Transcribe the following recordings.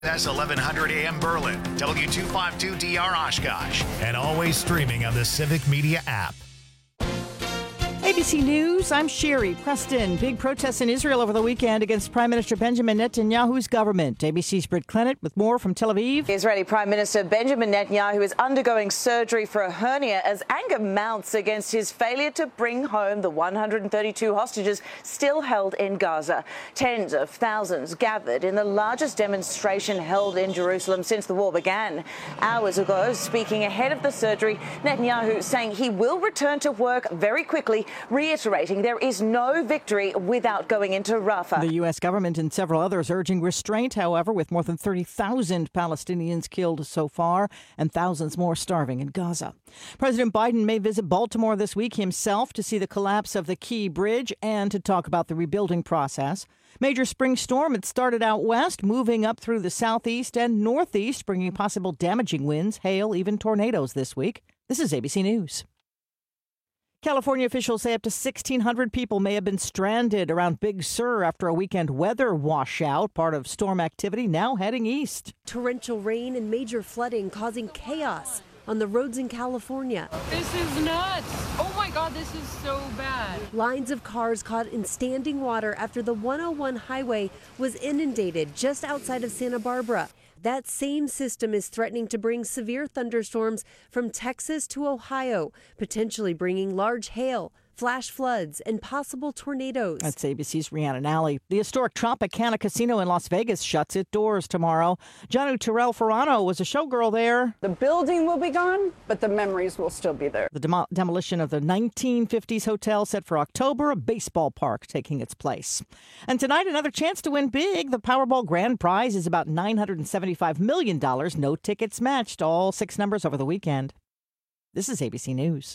That's 1100 AM Berlin, W252DR Oshkosh, and always streaming on the Civic Media app. ABC News, I'm Sherry Preston. Big protests in Israel over the weekend against Prime Minister Benjamin Netanyahu's government. ABC's Britt Clennett with more from Tel Aviv. Israeli Prime Minister Benjamin Netanyahu is undergoing surgery for a hernia as anger mounts against his failure to bring home the 132 hostages still held in Gaza. Tens of thousands gathered in the largest demonstration held in Jerusalem since the war began. Hours ago, speaking ahead of the surgery, Netanyahu saying he will return to work very quickly, reiterating there is no victory without going into Rafah. The U.S. government and several others urging restraint, however, with more than 30,000 Palestinians killed so far and thousands more starving in Gaza. President Biden may visit Baltimore this week himself to see the collapse of the Key Bridge and to talk about the rebuilding process. Major spring storm had started out west, moving up through the southeast and northeast, bringing possible damaging winds, hail, even tornadoes this week. This is ABC News. California officials say up to 1,600 people may have been stranded around Big Sur after a weekend weather washout, part of storm activity now heading east. Torrential rain and major flooding causing chaos on the roads in California. This is nuts. Oh my God, this is so bad. Lines of cars caught in standing water after the 101 highway was inundated just outside of Santa Barbara. That same system is threatening to bring severe thunderstorms from Texas to Ohio, potentially bringing large hail, flash floods, and possible tornadoes. That's ABC's Rhiannon Alley. The historic Tropicana Casino in Las Vegas shuts its doors tomorrow. Janu Terrell Ferrano was a showgirl there. The building will be gone, but the memories will still be there. The demolition of the 1950s hotel set for October, a baseball park taking its place. And tonight, another chance to win big. The Powerball grand prize is about $975 million. No tickets matched. All 6 numbers over the weekend. This is ABC News.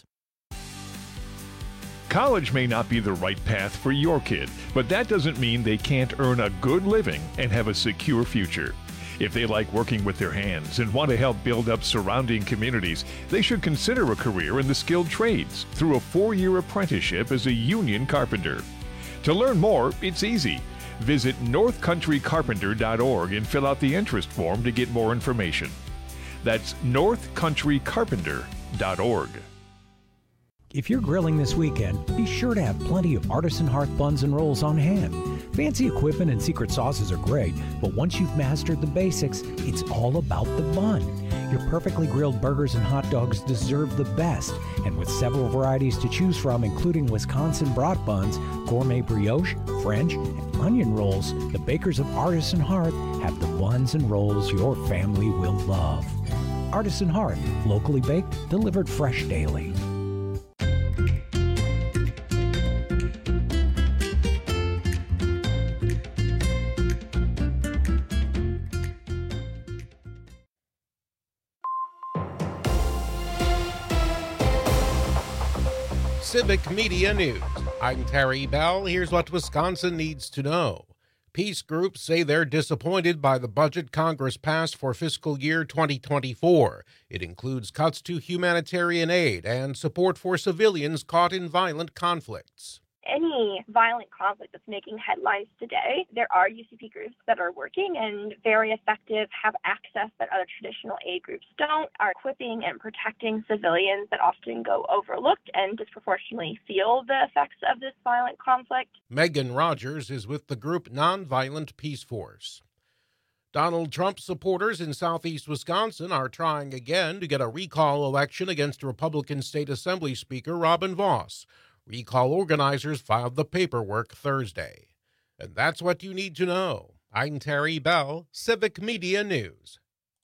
College may not be the right path for your kid, but that doesn't mean they can't earn a good living and have a secure future. If they like working with their hands and want to help build up surrounding communities, they should consider a career in the skilled trades through a 4-year apprenticeship as a union carpenter. To learn more, it's easy. Visit northcountrycarpenter.org and fill out the interest form to get more information. That's northcountrycarpenter.org. If you're grilling this weekend, be sure to have plenty of Artisan Hearth buns and rolls on hand. Fancy equipment and secret sauces are great, but once you've mastered the basics, it's all about the bun. Your perfectly grilled burgers and hot dogs deserve the best, and with several varieties to choose from, including Wisconsin brat buns, gourmet brioche, French, and onion rolls, the bakers of Artisan Hearth have the buns and rolls your family will love. Artisan Hearth, locally baked, delivered fresh daily. Civic Media News. I'm Terry Bell. Here's what Wisconsin needs to know. Peace groups say they're disappointed by the budget Congress passed for fiscal year 2024. It includes cuts to humanitarian aid and support for civilians caught in violent conflicts. Any violent conflict that's making headlines today, there are UCP groups that are working and very effective, have access that other traditional aid groups don't, are equipping and protecting civilians that often go overlooked and disproportionately feel the effects of this violent conflict. Megan Rogers is with the group Nonviolent Peace Force. Donald Trump supporters in southeast Wisconsin are trying again to get a recall election against Republican State Assembly Speaker Robin Vos. Recall organizers filed the paperwork Thursday. And that's what you need to know. I'm Terry Bell, Civic Media News.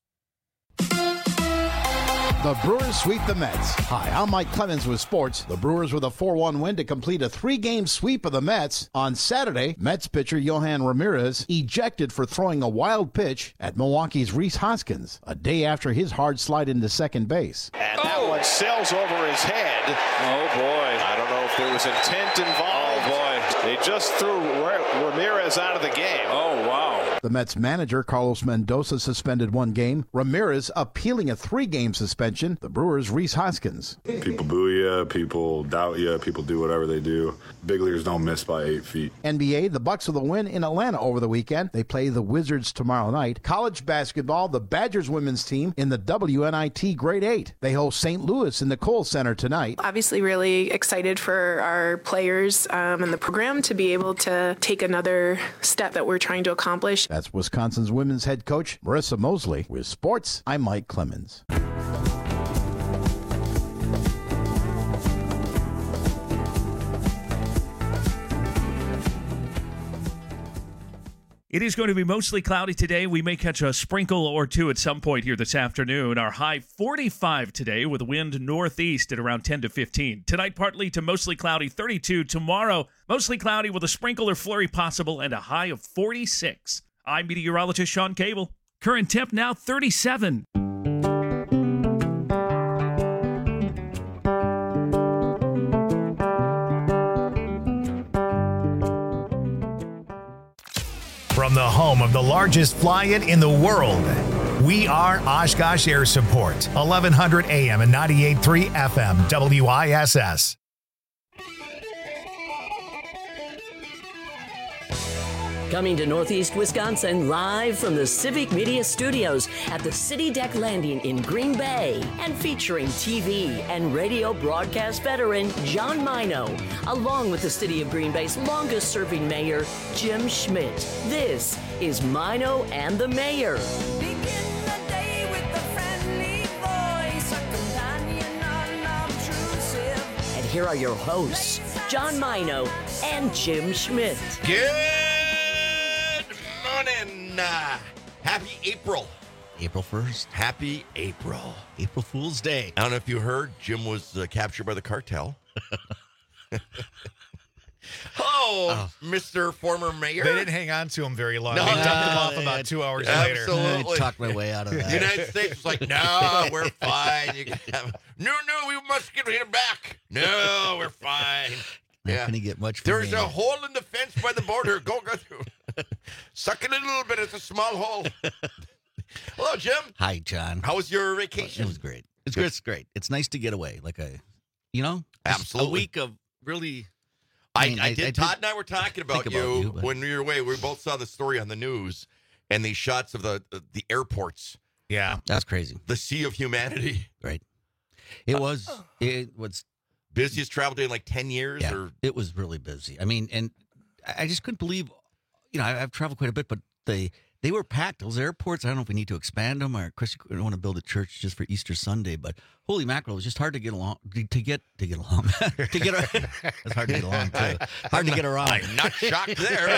The Brewers sweep the Mets. Hi, I'm Mike Clemens with sports. The Brewers with a 4-1 win to complete a 3-game sweep of the Mets. On Saturday, Mets pitcher Yohan Ramirez ejected for throwing a wild pitch at Milwaukee's Rhys Hoskins, a day after his hard slide into second base. And that one sails over his head. Oh, boy. I don't know if there was intent involved. Oh, boy. They just threw Ramirez out of the game. Oh, wow. The Mets manager, Carlos Mendoza, suspended 1 game. Ramirez appealing a 3-game suspension. The Brewers' Rhys Hoskins. People boo you, people doubt you, people do whatever they do. Big leaguers don't miss by 8 feet. NBA, the Bucks with a win in Atlanta over the weekend. They play the Wizards tomorrow night. College basketball, the Badgers women's team in the WNIT Grade 8. They host St. Louis in the Kohl Center tonight. Obviously really excited for our players and the program to be able to take another step that we're trying to accomplish. That's Wisconsin's women's head coach, Marissa Mosley. With sports, I'm Mike Clemens. It is going to be mostly cloudy today. We may catch a sprinkle or two at some point here this afternoon. Our high 45 today with wind northeast at around 10 to 15. Tonight, partly to mostly cloudy, 32. Tomorrow, mostly cloudy with a sprinkle or flurry possible and a high of 46. I'm meteorologist Sean Cable. Current temp now 37. From the home of the largest fly-in in the world, we are Oshkosh Air Support, 1100 AM and 98.3 FM, WISS. Coming to Northeast Wisconsin, live from the Civic Media Studios at the City Deck Landing in Green Bay, and featuring TV and radio broadcast veteran John Mino, along with the City of Green Bay's longest-serving mayor, Jim Schmidt. This is Mino and the Mayor. And here are your hosts, John Mino and Jim Schmidt. Good morning. Happy April. April 1st. Happy April. April Fool's Day. I don't know if you heard, Jim was captured by the cartel. Mr. Former Mayor. They didn't hang on to him very long. No, they dumped him off about 2 hours later. Absolutely. I talked my way out of that. The United States was like, no, we're fine. You can have, no, we must get him back. No, we're fine. Not going to get much. There's a hole in the fence by the border. Go through. Suck it a little bit. It's a small hole. Hello, Jim. Hi, John. How was your vacation? It was great. It's great. It's nice to get away. Absolutely. A week of really. Todd and I were talking about you when we were away. We both saw the story on the news and these shots of the airports. Yeah, that's crazy. The sea of humanity. Right. It was. Busiest travel day in like 10 years? Yeah, or it was really busy. I mean, and I just couldn't believe, I've traveled quite a bit, but they were packed. Those airports, I don't know if we need to expand them, or of course, you don't want to build a church just for Easter Sunday, but holy mackerel, it was just hard to get along, to get along. It's hard to get along, too. Hard to get around. I'm not shocked there.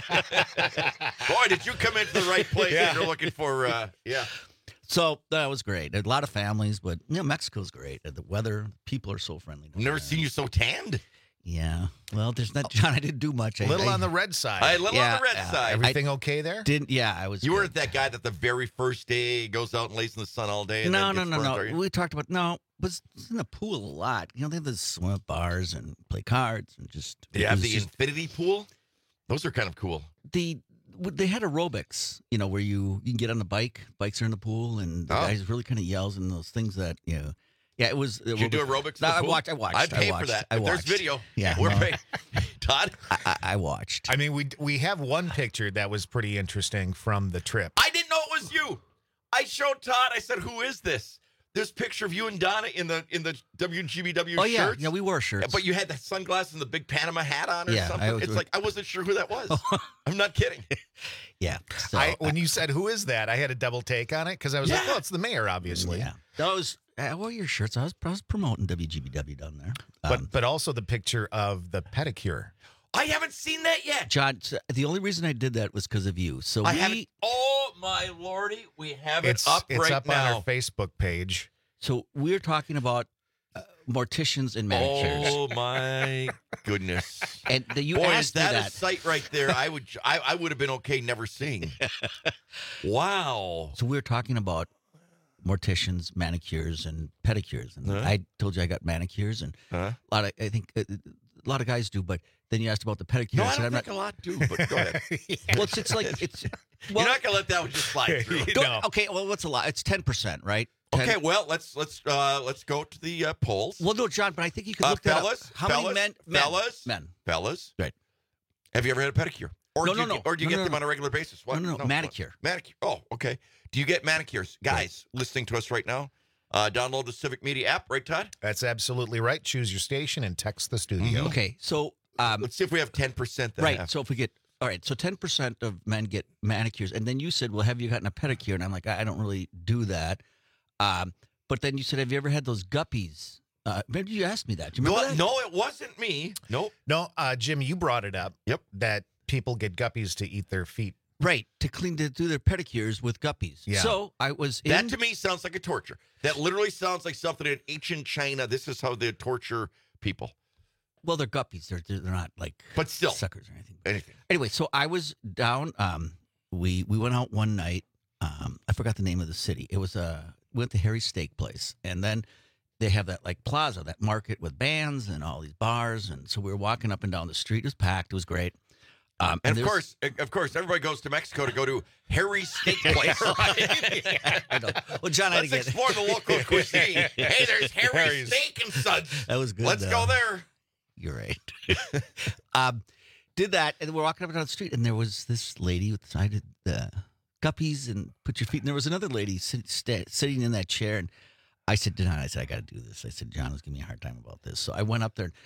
Boy, did you come into the right place that you're looking for, So that was great. A lot of families, but Mexico's great. The weather, people are so friendly. I've never seen you so tanned. Yeah. Well, there's not, John. I didn't do much. A little on the red side. On the red side. Everything okay there? I was. You weren't that guy that the very first day goes out and lays in the sun all day. And no. Burnt, we talked about was in the pool a lot. They have the swim up bars and play cards and just. They have the infinity pool. Those are kind of cool. They had aerobics, where you can get on the bike. Bikes are in the pool, and the guys really kind of yells and those things that Yeah, it was. Did you do aerobics? No, I watched. I'd pay for that. There's video. Yeah, we're paying. Todd, I watched. I mean, we have one picture that was pretty interesting from the trip. I didn't know it was you. I showed Todd. I said, "Who is this?" This picture of you and Donna in the WGBW shirts. Yeah, we wore shirts. But you had that sunglasses and the big Panama hat on or something. It's like I wasn't sure who that was. I'm not kidding. Yeah. So, when you said, who is that? I had a double take on it because I was like, well, it's the mayor, obviously. Yeah. I wore your shirts. I was promoting WGBW down there. But also the picture of the pedicure. I haven't seen that yet. John, the only reason I did that was because of you. So I haven't. Oh, my Lordy. We have it up right now. It's up on our Facebook page. So we're talking about morticians and manicures. Oh, my goodness. And you Boy, asked me that. A sight right there I would have been okay never seeing. Wow. So we're talking about morticians, manicures, and pedicures. And I told you I got manicures, and a lot of, I think a lot of guys do, but then you asked about the pedicure. No, I don't think a lot do, but go ahead. Well, it's like it's. Well, you're not gonna let that one just slide through. No. Okay, well, what's a lot? It's 10%, right? 10. Okay, well, let's go to the polls. Well, no, John, but I think you could look that fellas, up. How many men? Fellas. Right. Have you ever had a pedicure? Or No. do you get them on a regular basis? What? No, manicure. Manicure. Oh, okay. Do you get manicures? Guys listening to us right now, download the Civic Media app, right, Todd? That's absolutely right. Choose your station and text the studio. Okay, so let's see if we have 10% that right. have. So if we get all right, so 10% of men get manicures, and then you said, "Well, have you gotten a pedicure?" And I'm like, I don't really do that. But then you said, "Have you ever had those guppies?" Maybe you asked me that. Do you remember that? No, it wasn't me. Nope. No, Jim, you brought it up. Yep. That people get guppies to eat their feet. Right, to do their pedicures with guppies. Yeah. So I was in... That to me sounds like a torture. That literally sounds like something in ancient China. This is how they torture people. Well, they're guppies. They're not like but still suckers or anything. Anyway, so I was down. We went out one night. I forgot the name of the city. It was we went to Harry's Steak Place, and then they have that like plaza, that market with bands and all these bars, and so we were walking up and down the street. It was packed. It was great. And of course, everybody goes to Mexico to go to Harry's Steak Place. I know. Well, John, let's explore the local cuisine. Hey, there's Harry's Steak and Sons. That was good. Let's go there. You're right. Did that, and we're walking up and down the street, and there was this lady with the guppies and put your feet. And there was another lady sitting in that chair, and I said, I got to do this. I said, John was giving me a hard time about this, so I went up there.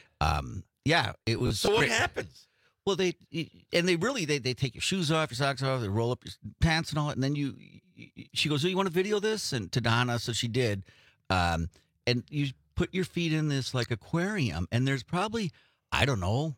It was. So great. what happens? Well, they take your shoes off, your socks off, they roll up your pants and all that, and then she goes, "Oh, you want to video this?" And to Donna, so she did, and you put your feet in this like aquarium, and there's probably, I don't know,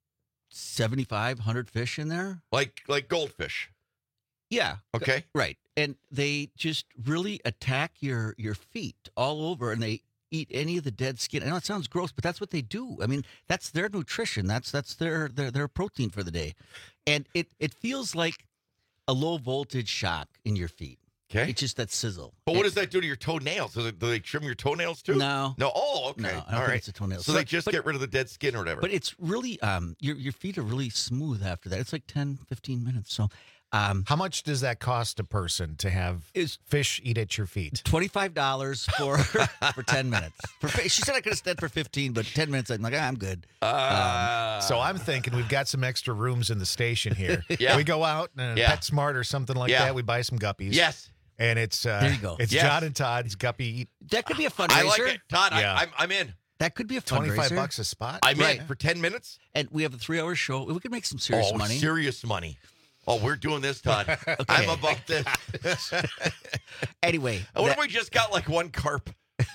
7,500 fish in there, like goldfish. Yeah. Okay. Right, and they just really attack your feet all over, and they eat any of the dead skin. I know it sounds gross, but that's what they do. I mean, that's their nutrition. That's their protein for the day. And it feels like a low voltage shock in your feet. Okay. It's just that sizzle. But what does that do to your toenails? Do they trim your toenails too? No. Oh, okay. No, I don't think it's a toenail. So they just get rid of the dead skin or whatever. But it's really, your feet are really smooth after that. It's like 10, 15 minutes. So, how much does that cost a person to have fish eat at your feet? $25 for 10 minutes. She said I could have stayed for 15, but 10 minutes, I'm like, I'm good. So I'm thinking we've got some extra rooms in the station here. Yeah. We go out and PetSmart or something like that. We buy some guppies. Yes. And it's there you go. It's John and Todd's Guppy Eat. That could be a fundraiser. I like it, Todd. Yeah. I'm in. That could be a fundraiser. $25 a spot. I'm in for 10 minutes. And we have a 3-hour show. We could make some serious money. Serious money. Oh, we're doing this, Todd. Okay. I'm about this. Anyway. What if we just got like one carp?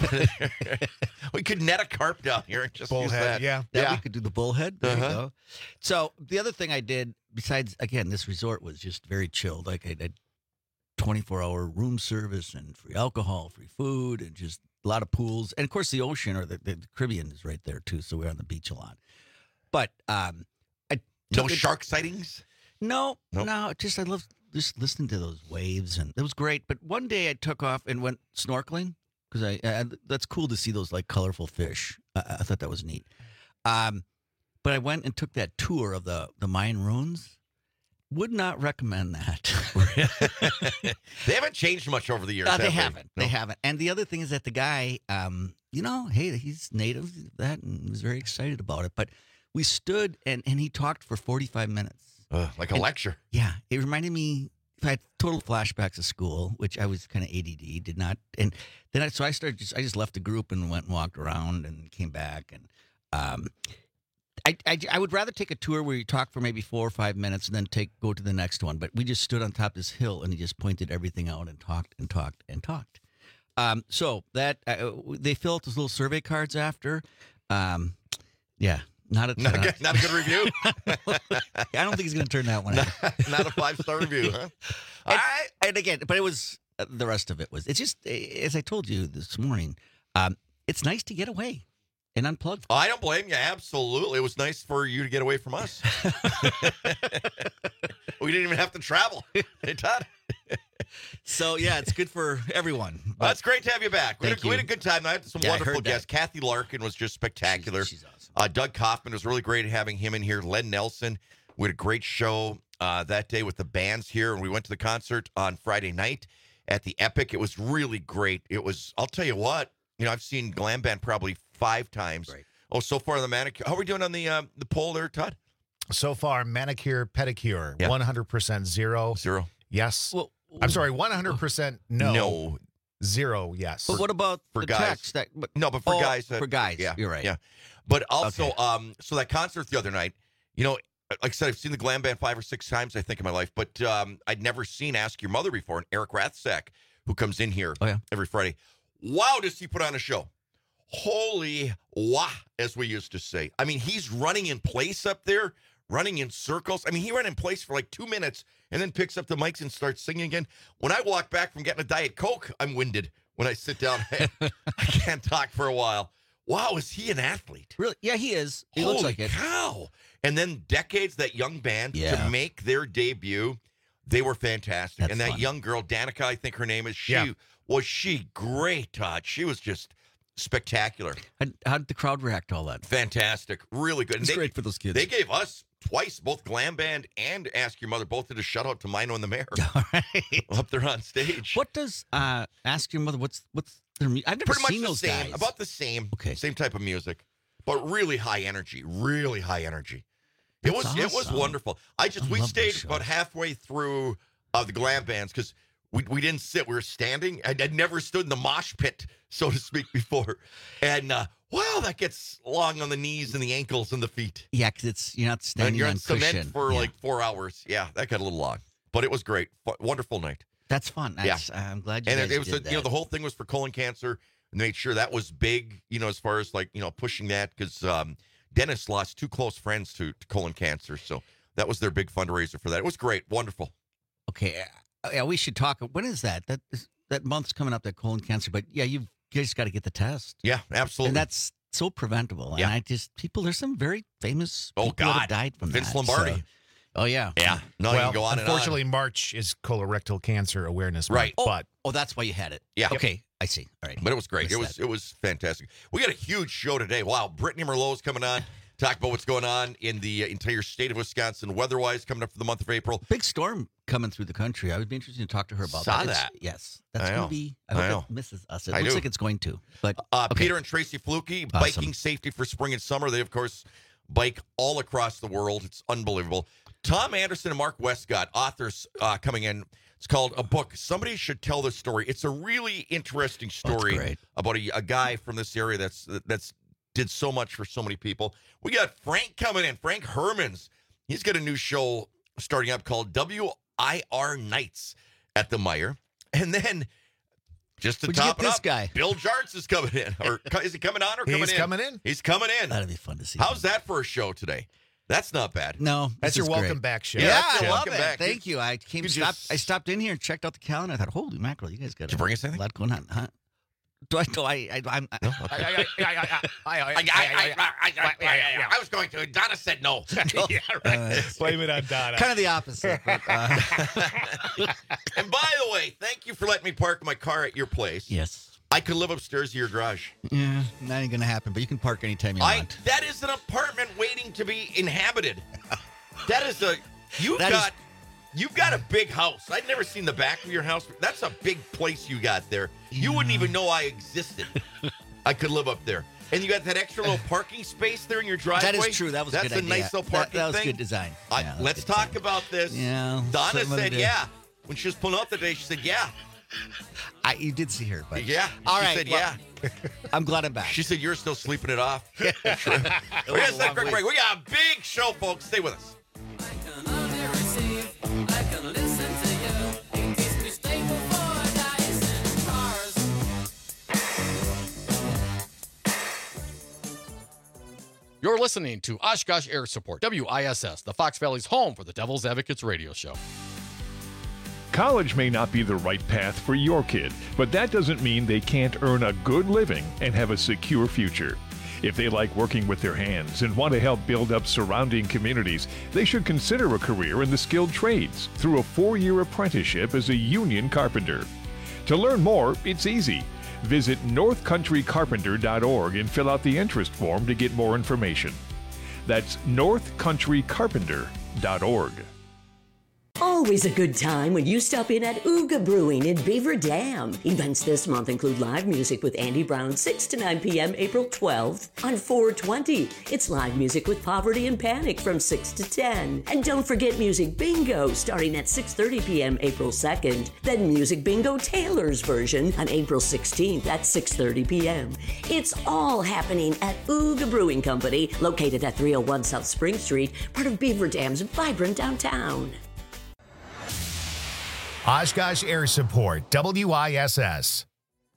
We could net a carp down here and just use that. Yeah. We could do the bullhead. There you go. So the other thing I did, besides, again, this resort was just very chilled. Like I did 24-hour room service and free alcohol, free food, and just a lot of pools. And, of course, the ocean or the Caribbean is right there, too, so we're on the beach a lot. But no shark sightings? No. Just I love just listening to those waves, and it was great. But one day I took off and went snorkeling because that's cool to see those like colorful fish. I thought that was neat. But I went and took that tour of the Mayan ruins. Would not recommend that. They haven't changed much over the years. They haven't. No. They haven't. And the other thing is that the guy, hey, he's native, and was very excited about it. But we stood and he talked for 45 minutes. Like a lecture. Yeah. It reminded me, I had total flashbacks of school, which I was kind of ADD, did not. And then I just left the group and went and walked around and came back. And I would rather take a tour where you talk for maybe 4 or 5 minutes and then go to the next one. But we just stood on top of this hill and he just pointed everything out and talked and talked and talked. So that they fill out those little survey cards after. Yeah. Not a good review. I don't think he's going to turn that one out. Not a 5-star review, huh? All right. And again, but it was the rest of it was. It's just as I told you this morning. It's nice to get away and unplug. I don't blame you. Absolutely, it was nice for you to get away from us. We didn't even have to travel. Hey, Todd. So, yeah, it's good for everyone. Well, it's great to have you back. We had a good time. I had some wonderful guests. Kathy Larkin was just spectacular. She's awesome. Doug Kaufman, was really great having him in here. Len Nelson, we had a great show that day with the bands here, and we went to the concert on Friday night at the Epic. It was really great. It was, I'll tell you what, I've seen Glam Band probably 5 times. Right. Oh, so far on the manicure. How are we doing on the poll there, Todd? So far, manicure, pedicure, 100% zero. Zero. Yes. Well, I'm sorry, 100% no. No. Zero, yes. But what about for the guys? text No, but for guys. For guys, yeah, you're right. Yeah. But also, so that concert the other night, like I said, I've seen the Glam Band 5 or 6 times, I think, in my life, but I'd never seen Ask Your Mother before. And Eric Rathsack, who comes in here every Friday, wow, does he put on a show? Holy wah, as we used to say. I mean, he's running in place up there, running in circles. I mean, he ran in place for like 2 minutes and then picks up the mics and starts singing again. When I walk back from getting a Diet Coke, I'm winded. When I sit down, I can't talk for a while. Wow, is he an athlete? Really? Yeah, he is. He looks like it. Holy cow. And then Decades, that young band, to make their debut, they were fantastic. That's and that fun. young girl, Danica, I think her name is, was she great, Todd? She was just spectacular. How did the crowd react to all that? Fantastic. Really good. It's great for those kids. They gave us twice, both Glam Band and Ask Your Mother, both did a shout-out to Mino and the Mayor. All right. Up there on stage. What does Ask Your Mother, what's their music? I've never Pretty much seen the those same, guys. about the same. Okay. Same type of music, but really high energy. Really high energy. It was awesome. wonderful. We stayed about halfway through the Glam Bands because we didn't sit. We were standing. I'd never stood in the mosh pit, so to speak, before. And wow, that gets long on the knees and the ankles and the feet. Yeah, because you're not standing You're on on cement cushion. for like 4 hours. Yeah, that got a little long, but it was great. Wonderful night. That's fun. I'm glad you guys it was did that. the whole thing was for colon cancer, and they made sure that was big. As far as pushing that because Dennis lost 2 close friends to colon cancer, so that was their big fundraiser for that. It was great, wonderful. Okay, yeah, we should talk. When is that? That month's coming up, that colon cancer. But yeah, you guys got to get the test. Yeah, absolutely. And that's so preventable. Yeah. And there's some very famous people that have died from Vince that. Lombardi. Oh yeah, yeah. No, you can go on and on. Unfortunately, March is colorectal cancer awareness month. Right. But that's why you had it. Yeah. Okay, I see. All right. But it was great. It was fantastic. We got a huge show today. Wow, Brittany Merlot's coming on. Talk about what's going on in the entire state of Wisconsin, weather-wise, coming up for the month of April. Big storm coming through the country. I would be interested to talk to her about Saw that. that. Yes, that's going to be. I hope it misses us. It I looks do. like it's going to. But Peter and Tracy Fluke, biking safety for spring and summer. They, of course, bike all across the world. It's unbelievable. Tom Anderson and Mark Westcott, authors coming in. It's called A Book. Somebody should tell this story. It's a really interesting story about a guy from this area that's did so much for so many people. We got Frank coming in. Frank Hermans. He's got a new show starting up called WIR Nights at the Meijer. And then just to top it up, guy? Bill Jarts is coming in. Or is he coming on or coming in? He's coming in. He's coming in. That'd be fun to see. How's that for a show today? That's not bad. No, that's your is welcome great. back show. Yeah, I love welcome it. back. Thank you. I stopped in here and checked out the calendar. I thought, holy mackerel, you guys got Did you bring us anything? a lot going on, huh? I was going to. Donna said no. Yeah, right. Blame it on Donna. Kind of the opposite. But, And by the way, thank you for letting me park my car at your place. yes. I could live upstairs of your garage. Yeah, that ain't going to happen, but you can park anytime you want. That is an apartment waiting to be inhabited. That is you've got a big house. I'd never seen the back of your house. That's a big place you got there. You wouldn't even know I existed. I could live up there. And you got that extra little parking space there in your driveway. That is true. That was a good That's a idea. nice little parking That was thing. good design. Yeah, Let's talk about this. Yeah, Donna something said, to do. yeah. When she was pulling up today, she said, yeah. You did see her, but Yeah. All she right, said, well, yeah. I'm glad I'm back. She said, you're still sleeping it off. We're going to take a quick break. We got a big show, folks. Stay with us. You're listening to Oshkosh Air Support, WISS, the Fox Valley's home for the Devil's Advocates radio show. College may not be the right path for your kid, but that doesn't mean they can't earn a good living and have a secure future. If they like working with their hands and want to help build up surrounding communities, they should consider a career in the skilled trades through a 4-year apprenticeship as a union carpenter. To learn more, it's easy. Visit northcountrycarpenter.org and fill out the interest form to get more information. That's northcountrycarpenter.org. Always a good time when you stop in at Ooga Brewing in Beaver Dam. Events this month include live music with Andy Brown 6 to 9 p.m. April 12th. On 4/20, it's live music with Poverty and Panic from 6 to 10. And don't forget Music Bingo starting at 6:30 p.m. April 2nd. Then Music Bingo Taylor's version on April 16th at 6:30 p.m. It's all happening at Ooga Brewing Company, located at 301 South Spring Street, part of Beaver Dam's vibrant downtown. Oshkosh Air Support, WISS.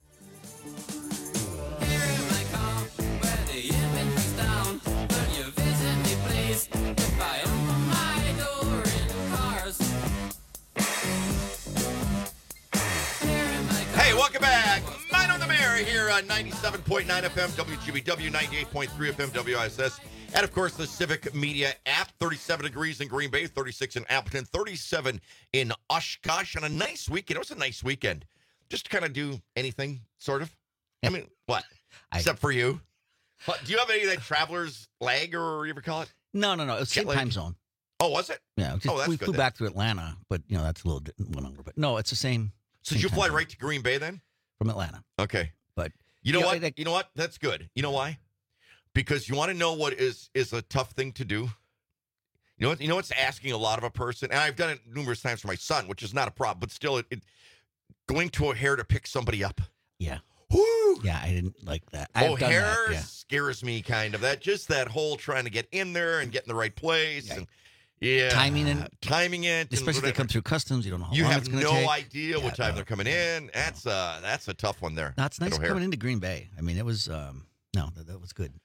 Hey, welcome back. Mine on the Mayor here on 97.9 FM, WGBW, 98.3 FM, WISS. And, of course, the Civic Media app. 37 degrees in Green Bay, 36 in Appleton, 37 in Oshkosh. On a nice weekend. It was a nice weekend. Just to kind of do anything, sort of. I mean, what? Except for you. What, do you have any of that traveler's lag, or whatever you call it? No. It was same time zone. Oh, was it? Yeah. That's we good flew then. back to Atlanta, but, that's a little one over. But, no, it's the same. So did you fly right to Green Bay then? From Atlanta. Okay. But you know what? You know what? That's good. You know why? Because you want to know what is a tough thing to do. You know what's asking a lot of a person, and I've done it numerous times for my son, which is not a problem, but still, it going to O'Hare to pick somebody up. Yeah. Woo! Yeah, I didn't like that. O'Hare scares me kind of. That whole trying to get in there and get in the right place, and timing it, especially if they come through customs. You don't know how you long have it's going to take. no idea what time they're coming in. That's a tough one there. That's nice coming into Green Bay. I mean, it was that was good.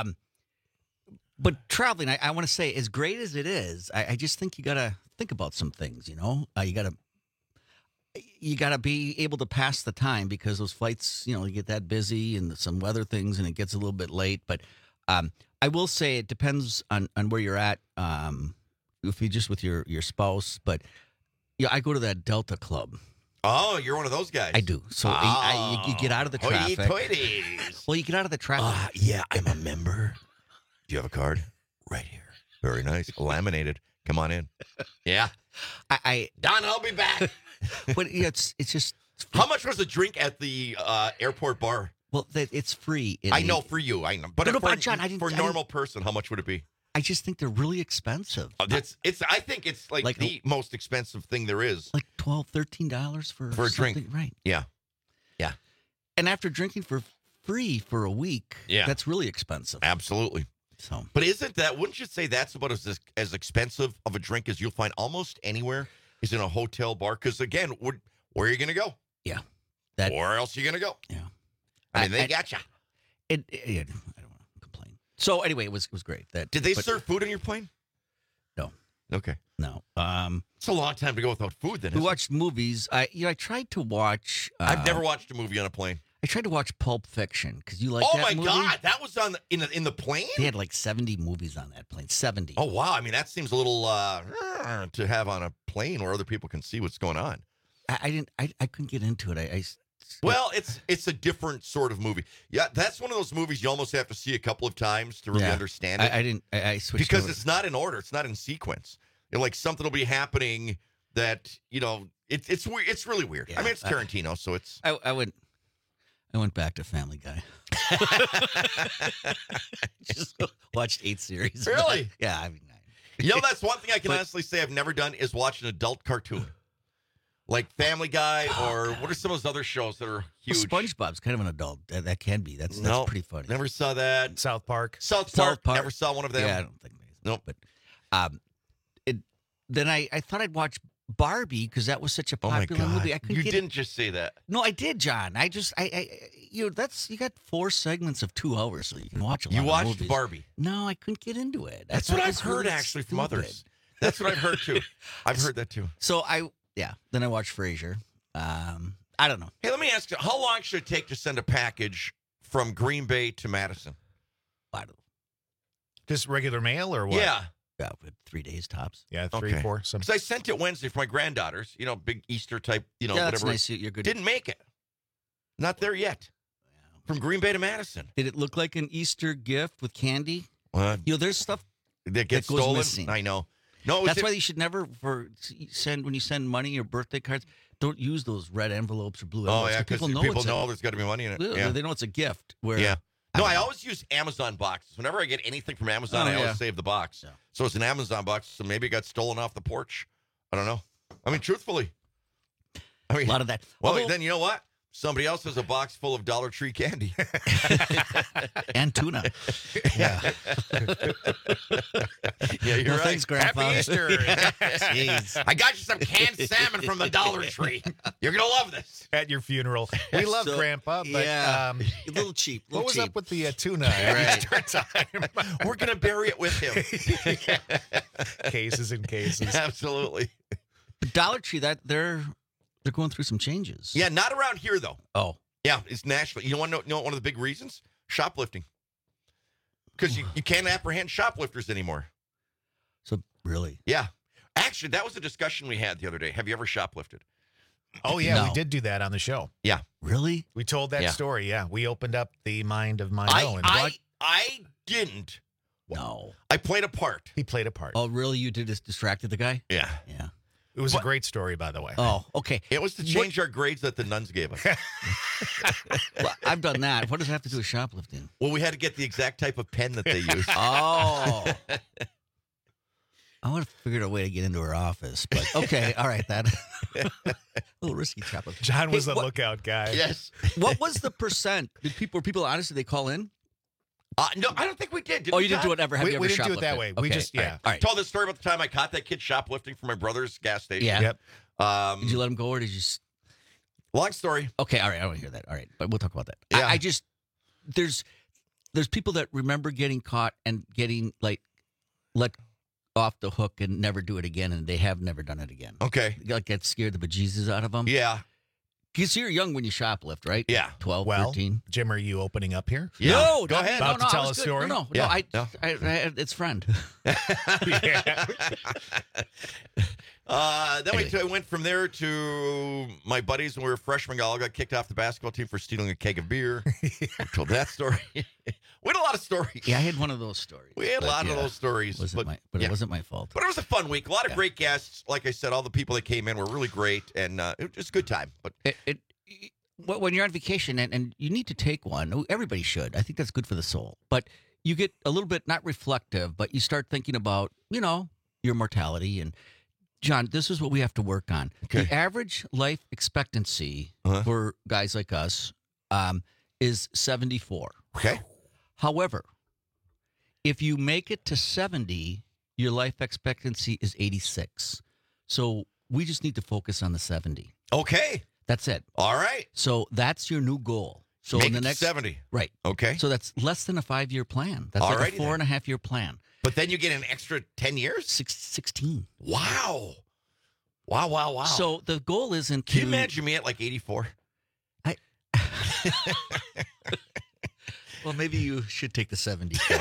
But traveling, I want to say, as great as it is, I just think you got to think about some things. You got to be able to pass the time, because those flights, you get that busy and some weather things, and it gets a little bit late. But I will say it depends on where you're at. If you're just with your spouse, but I go to that Delta Club. Oh, you're one of those guys. I do. So you get out of the traffic. Well, you get out of the traffic. Yeah, I'm a member. Do you have a card? Right here. Very nice. Laminated. Come on in. Yeah. Don, I'll be back. But it's just. How much was a drink at the airport bar? Well, it's free. I know for you. I know. But John, for a normal person, how much would it be? I just think they're really expensive. I think it's like the most expensive thing there is. Like $12, $13 for a drink. Right. Yeah. And after drinking for free for a week, that's really expensive. Absolutely. So, but wouldn't you say that's about as expensive of a drink as you'll find almost anywhere is in a hotel bar? Because again, where are you going to go? Yeah. Where else are you going to go? Yeah. I mean, they got you. I don't want to complain. So anyway, it was great. Did they serve food on your plane? No. Okay. No. It's a long time to go without food. Then we watched movies. I tried to watch. I've never watched a movie on a plane. I tried to watch Pulp Fiction because you like. Oh that my movie? God, that was in the plane. They had like 70 movies on that plane. 70. Oh wow! I mean, that seems a little to have on a plane where other people can see what's going on. I couldn't get into it. Well, it's a different sort of movie. Yeah, that's one of those movies you almost have to see a couple of times to really understand it. I switched because over. It's not in order. It's not in sequence. Like something will be happening that it's weird. It's really weird. Yeah, I mean, it's Tarantino, so it's. I went back to Family Guy. Just watched 8 series. Really? Yeah. I mean, that's one thing I can honestly say I've never done is watch an adult cartoon. Like Family Guy, or what are some of those other shows that are huge? Well, SpongeBob's kind of an adult. That can be. That's pretty funny. Never saw that. South Park. South Park. Never saw one of them. Yeah, I don't think. Nope. But then I thought I'd watch Barbie because that was such a popular movie. I couldn't. You didn't just say that. No, I did, John. You got 4 segments of 2 hours, so you can watch a lot. You watched movies. Barbie. No, I couldn't get into it. That's what I've heard actually from others. That's what I've heard too. I've heard that too. So then I watched Frasier. I don't know. Hey, let me ask you, how long should it take to send a package from Green Bay to Madison? I don't know. Just regular mail or what? Yeah. Yeah, 3 days tops. Yeah, 3, 4. Because I sent it Wednesday for my granddaughters, big Easter type, yeah, whatever. That's nice. You're good. Didn't make it. Not there yet. From Green Bay to Madison. Did it look like an Easter gift with candy? There's stuff that gets goes stolen. missing. I know. No, that's why you should never when you send money or birthday cards. Don't use those red envelopes or blue envelopes. Oh, yeah, because people know there's got to be money in it. Yeah. They know it's a gift. No, I always use Amazon boxes. Whenever I get anything from Amazon, I always save the box. Yeah. So it's an Amazon box, so maybe it got stolen off the porch. I don't know. I mean, truthfully. A lot of that. Well, then you know what? Somebody else has a box full of Dollar Tree candy. And tuna. Yeah. Yeah, you're right. Thanks, Grandpa. Happy Easter. Jeez. I got you some canned salmon from the Dollar Tree. You're going to love this. At your funeral. We love Grandpa, but a little cheap. What was up with the tuna at Easter time? We're going to bury it with him. Cases and cases. Absolutely. But Dollar Tree, they're going through some changes. Yeah, not around here, though. Oh. Yeah, it's national. You want to know one of the big reasons? Shoplifting. Because you can't apprehend shoplifters anymore. So, really? Yeah. Actually, that was a discussion we had the other day. Have you ever shoplifted? Oh, yeah, No. we did do that on the show. Yeah. Really? We told that story, yeah. We opened up the mind of Mino. I didn't. No. I played a part. He played a part. Oh, really? You distracted the guy? Yeah. Yeah. It was a great story, by the way. Oh, okay. It was to change our grades that the nuns gave us. Well, I've done that. What does it have to do with shoplifting? Well, we had to get the exact type of pen that they use. Oh. I would have figured a way to get into her office, but okay, all right, that a little risky shoplifting. John was the lookout guy. Yes. What was the percent? Were people honest? Did they call in? No, I don't think we did. You didn't do it ever? Have you ever we didn't do shoplifted? it that way. Okay. We just, All right. Told the story about the time I caught that kid shoplifting from my brother's gas station. Yeah. Yep. Did you let him go or did you? Long story. Okay, all right. I want to hear that. All right, but we'll talk about that. Yeah. I just there's people that remember getting caught and getting let off the hook and never do it again, and they have never done it again. Okay. Like that scared the bejesus out of them. Yeah. Because you're young when you shoplift, right? Yeah. 12, Well, 13. Jim, are you opening up here? Yeah. No, Go ahead. About to tell I a was good. story? No, Yeah. I it's friend. Then we went from there to my buddies when we were freshmen. All got kicked off the basketball team for stealing a keg of beer. I told that story. We had a lot of stories. Yeah, I had one of those stories. We had a lot of those stories. It wasn't my fault. But it was a fun week. A lot of great guests. Like I said, all the people that came in were really great, and it was a good time. But When you're on vacation and you need to take one, everybody should. I think that's good for the soul. But you get a little bit, not reflective, but you start thinking about, your mortality. And, John, this is what we have to work on. Okay. The average life expectancy for guys like us is 74. Okay. However, if you make it to 70, your life expectancy is 86. So we just need to focus on the 70. Okay. That's it. All right. So that's your new goal. So Make in the it next 70. Right. Okay. So that's less than a 5-year plan. That's Alrighty like a 4.5-year plan. But then you get an extra 10 years? 16. Wow. Wow. So the goal isn't to... Can you imagine me at like 84? Well, maybe you should take the 74.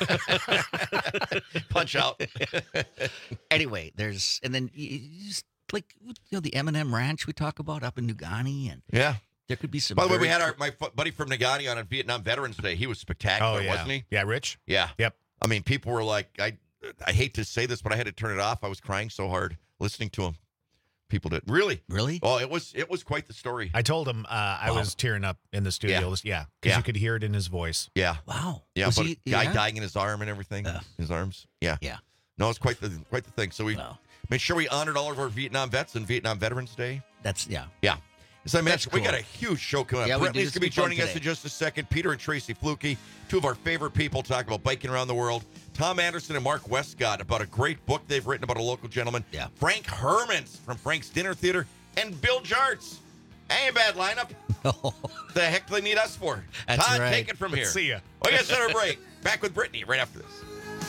Punch out. Anyway, and then you just like, the M&M Ranch we talk about up in Nugani, and yeah, there could be some... By the way, we had my buddy from Nagani on Vietnam Veterans Day. He was spectacular, wasn't he? Yeah, Rich? Yeah. Yep. I mean, people were like, I hate to say this, but I had to turn it off. I was crying so hard listening to him. People did. Really? Oh, it was quite the story. I told him I was tearing up in the studio. Yeah. Because you could hear it in his voice. Yeah. Wow. Yeah, but guy dying in his arm and everything. His arms. Yeah. Yeah. No, it's quite the thing. So we made sure we honored all of our Vietnam vets on Vietnam Veterans Day. Yeah. As I mentioned, cool. we got a huge show coming up. Yeah, Brittany's going to be joining us today. in just a second. Peter and Tracy Fluke, two of our favorite people, talk about biking around the world. Tom Anderson and Mark Westcott about a great book they've written about a local gentleman. Yeah. Frank Hermans from Frank's Dinner Theater and Bill Jarts. Ain't a bad lineup. The heck do they need us for? That's Todd, right. take it from here. See ya. We got to set our break. Back with Brittany right after this.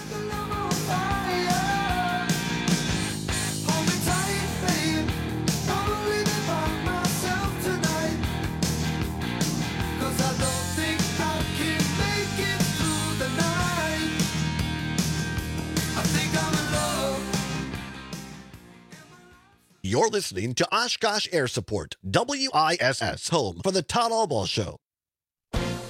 You're listening to Oshkosh Air Support, WISS, home for the Todd Albaugh Show.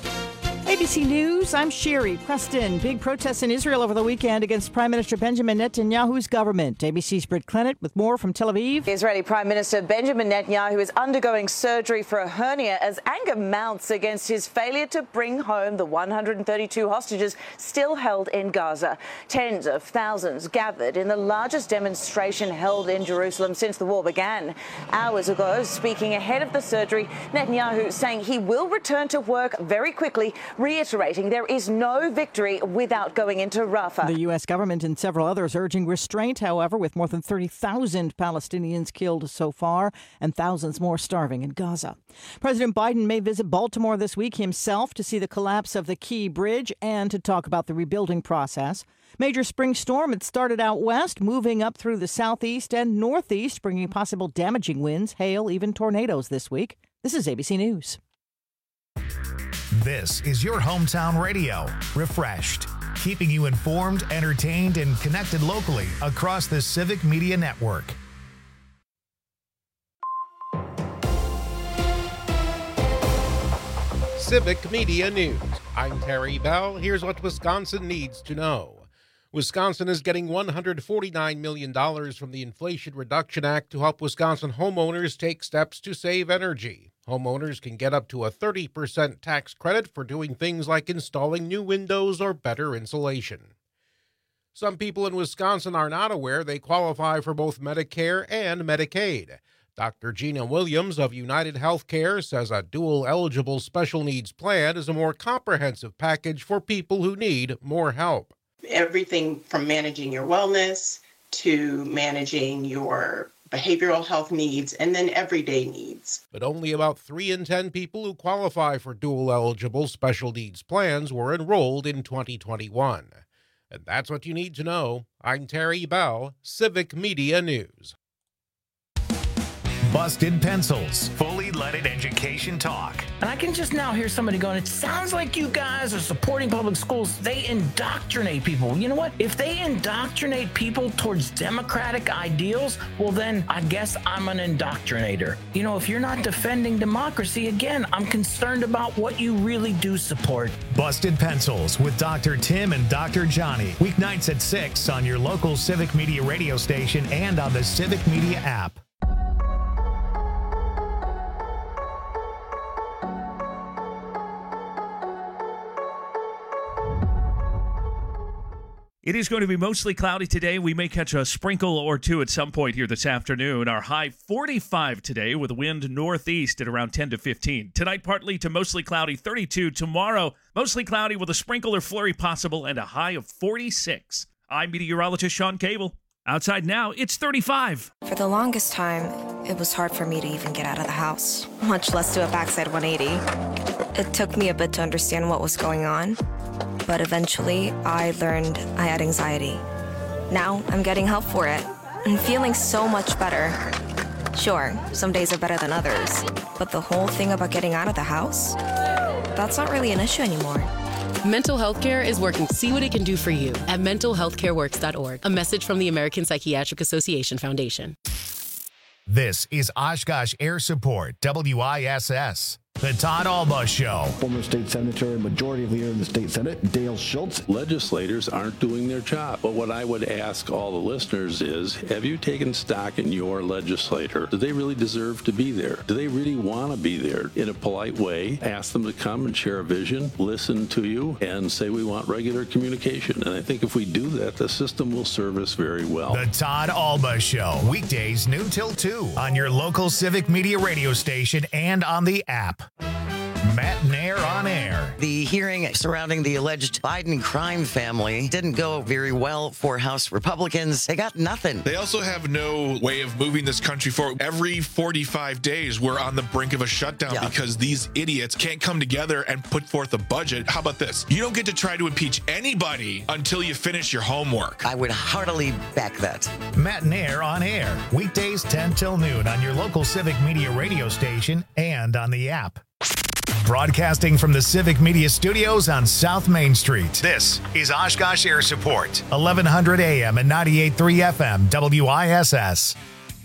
ABC News, I'm Sherry Preston. Big protests in Israel over the weekend against Prime Minister Benjamin Netanyahu's government. ABC's Britt Clennett with more from Tel Aviv. Israeli Prime Minister Benjamin Netanyahu is undergoing surgery for a hernia as anger mounts against his failure to bring home the 132 hostages still held in Gaza. Tens of thousands gathered in the largest demonstration held in Jerusalem since the war began. Hours ago, speaking ahead of the surgery, Netanyahu saying he will return to work very quickly, reiterating there is no victory without going into Rafah. The U.S. government and several others urging restraint, however, with more than 30,000 Palestinians killed so far and thousands more starving in Gaza. President Biden may visit Baltimore this week himself to see the collapse of the Key Bridge and to talk about the rebuilding process. Major spring storm had started out west, moving up through the southeast and northeast, bringing possible damaging winds, hail, even tornadoes this week. This is ABC News. This is your hometown radio, Refreshed, keeping you informed, entertained, and connected locally across the Civic Media Network. Civic Media News. I'm Terry Bell. Here's what Wisconsin needs to know. Wisconsin is getting $149 million from the Inflation Reduction Act to help Wisconsin homeowners take steps to save energy. Homeowners can get up to a 30% tax credit for doing things like installing new windows or better insulation. Some people in Wisconsin are not aware they qualify for both Medicare and Medicaid. Dr. Gina Williams of United Healthcare says a dual-eligible special needs plan is a more comprehensive package for people who need more help. Everything from managing your wellness to managing your behavioral health needs and then everyday needs. But only about 3 in 10 people who qualify for dual-eligible special needs plans were enrolled in 2021. And that's what you need to know. I'm Terry Bell, Civic Media News. Busted Pencils, fully leaded education talk. And I can just now hear somebody going, it sounds like you guys are supporting public schools. They indoctrinate people. You know what? If they indoctrinate people towards democratic ideals, well, then I guess I'm an indoctrinator. You know, if you're not defending democracy, again, I'm concerned about what you really do support. Busted Pencils with Dr. Tim and Dr. Johnny. Weeknights at 6 on your local Civic Media radio station and on the Civic Media app. It is going to be mostly cloudy today. We may catch a sprinkle or two at some point here this afternoon. Our high 45 today with wind northeast at around 10 to 15. Tonight, partly to mostly cloudy, 32. Tomorrow, mostly cloudy with a sprinkle or flurry possible and a high of 46. I'm meteorologist Sean Cable. Outside now, it's 35. For the longest time, it was hard for me to even get out of the house, much less do a backside 180. It took me a bit to understand what was going on, but eventually I learned I had anxiety. Now I'm getting help for it and feeling so much better. Sure, some days are better than others, but the whole thing about getting out of the house, that's not really an issue anymore. Mental health care is working. See what it can do for you at mentalhealthcareworks.org. A message from the American Psychiatric Association Foundation. This is Oshkosh Air Support, WISS. The Todd Alba Show. Former state senator and majority leader in the state senate, Dale Schultz. Legislators aren't doing their job. But what I would ask all the listeners is, have you taken stock in your legislator? Do they really deserve to be there? Do they really want to be there? In a polite way, ask them to come and share a vision, listen to you, and say we want regular communication. And I think if we do that, the system will serve us very well. The Todd Alba Show. Weekdays noon till 2 on your local Civic Media radio station and on the app. Matt Nair on air. The hearing surrounding the alleged Biden crime family didn't go very well for House Republicans. They got nothing. They also have no way of moving this country forward. Every 45 days, we're on the brink of a shutdown because these idiots can't come together and put forth a budget. How about this? You don't get to try to impeach anybody until you finish your homework. I would heartily back that. Matt Nair on air. Weekdays 10 till noon on your local Civic Media radio station and on the app. Broadcasting from the Civic Media Studios on South Main Street. This is Oshkosh Air Support, 1100 AM and 98.3 FM, WISS.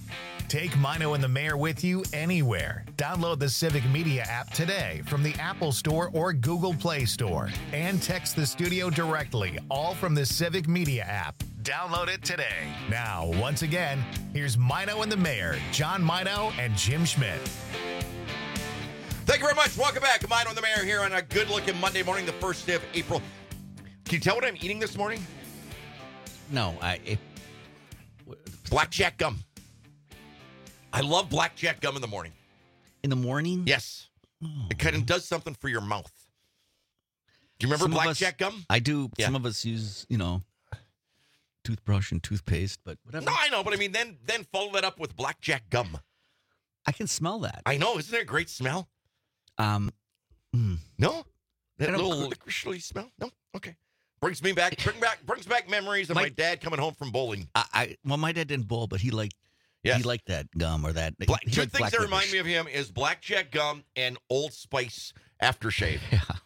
Take Mino and the Mayor with you anywhere. Download the Civic Media app today from the Apple Store or Google Play Store. And text the studio directly, all from the Civic Media app. Download it today. Now, once again, here's Mino and the Mayor, John Mino and Jim Schmidt. Thank you very much. Welcome back. Mino and the Mayor here on a good-looking Monday morning, the 1st day of April. Can you tell what I'm eating this morning? No, Blackjack gum. I love blackjack gum in the morning. In the morning? Yes. It kind of does something for your mouth. Do you remember blackjack gum? I do. Yeah. Some of us use, toothbrush and toothpaste, but whatever. No, I know, but I mean, then follow that up with blackjack gum. I can smell that. I know. Isn't it a great smell? No? That little licoriously smell? No? Okay. Brings back memories of my dad coming home from bowling. Well, my dad didn't bowl, but he liked that gum or that. Two things that remind me of him is blackjack gum and Old Spice aftershave.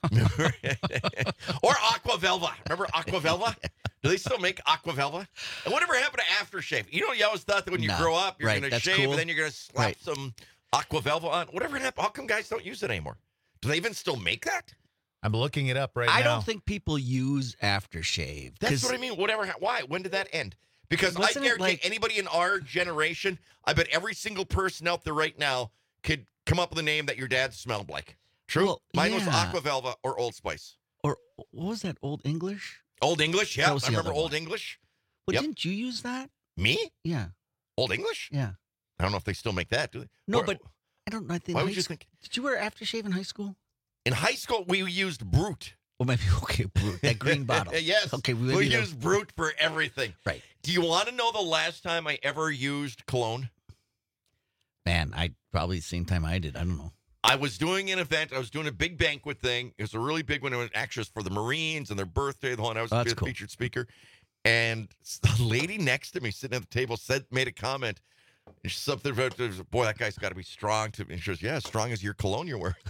Or Aqua Velva. Remember Aqua Velva? Do they still make Aqua Velva? And whatever happened to aftershave? You always thought that when you grow up, you're going to shave and then you're going to slap some Aqua Velva on. Whatever happened? How come guys don't use it anymore? Do they even still make that? I'm looking it up now. I don't think people use aftershave. That's what I mean. Why? When did that end? Because I guarantee anybody in our generation, I bet every single person out there right now could come up with a name that your dad smelled like. True? Well, mine was Aqua Velva or Old Spice. Or what was that, Old English? Old English, yeah. I remember Old English. But didn't you use that? Me? Yeah. Old English? Yeah. I don't know if they still make that, do they? No, but I don't know. Why would you think? Did you wear aftershave in high school? In high school, we used Brute. Well, maybe, Brute. That green bottle. Yes. Okay, we used Brute for everything. Right. Do you want to know the last time I ever used cologne? Man, probably the same time I did. I don't know. I was doing an event. I was doing a big banquet thing. It was a really big one. It was actually for the Marines and their birthday. The one I was the featured speaker. And the lady next to me sitting at the table made a comment. And something about, boy, that guy's got to be strong. And she goes, yeah, as strong as your cologne you're wearing.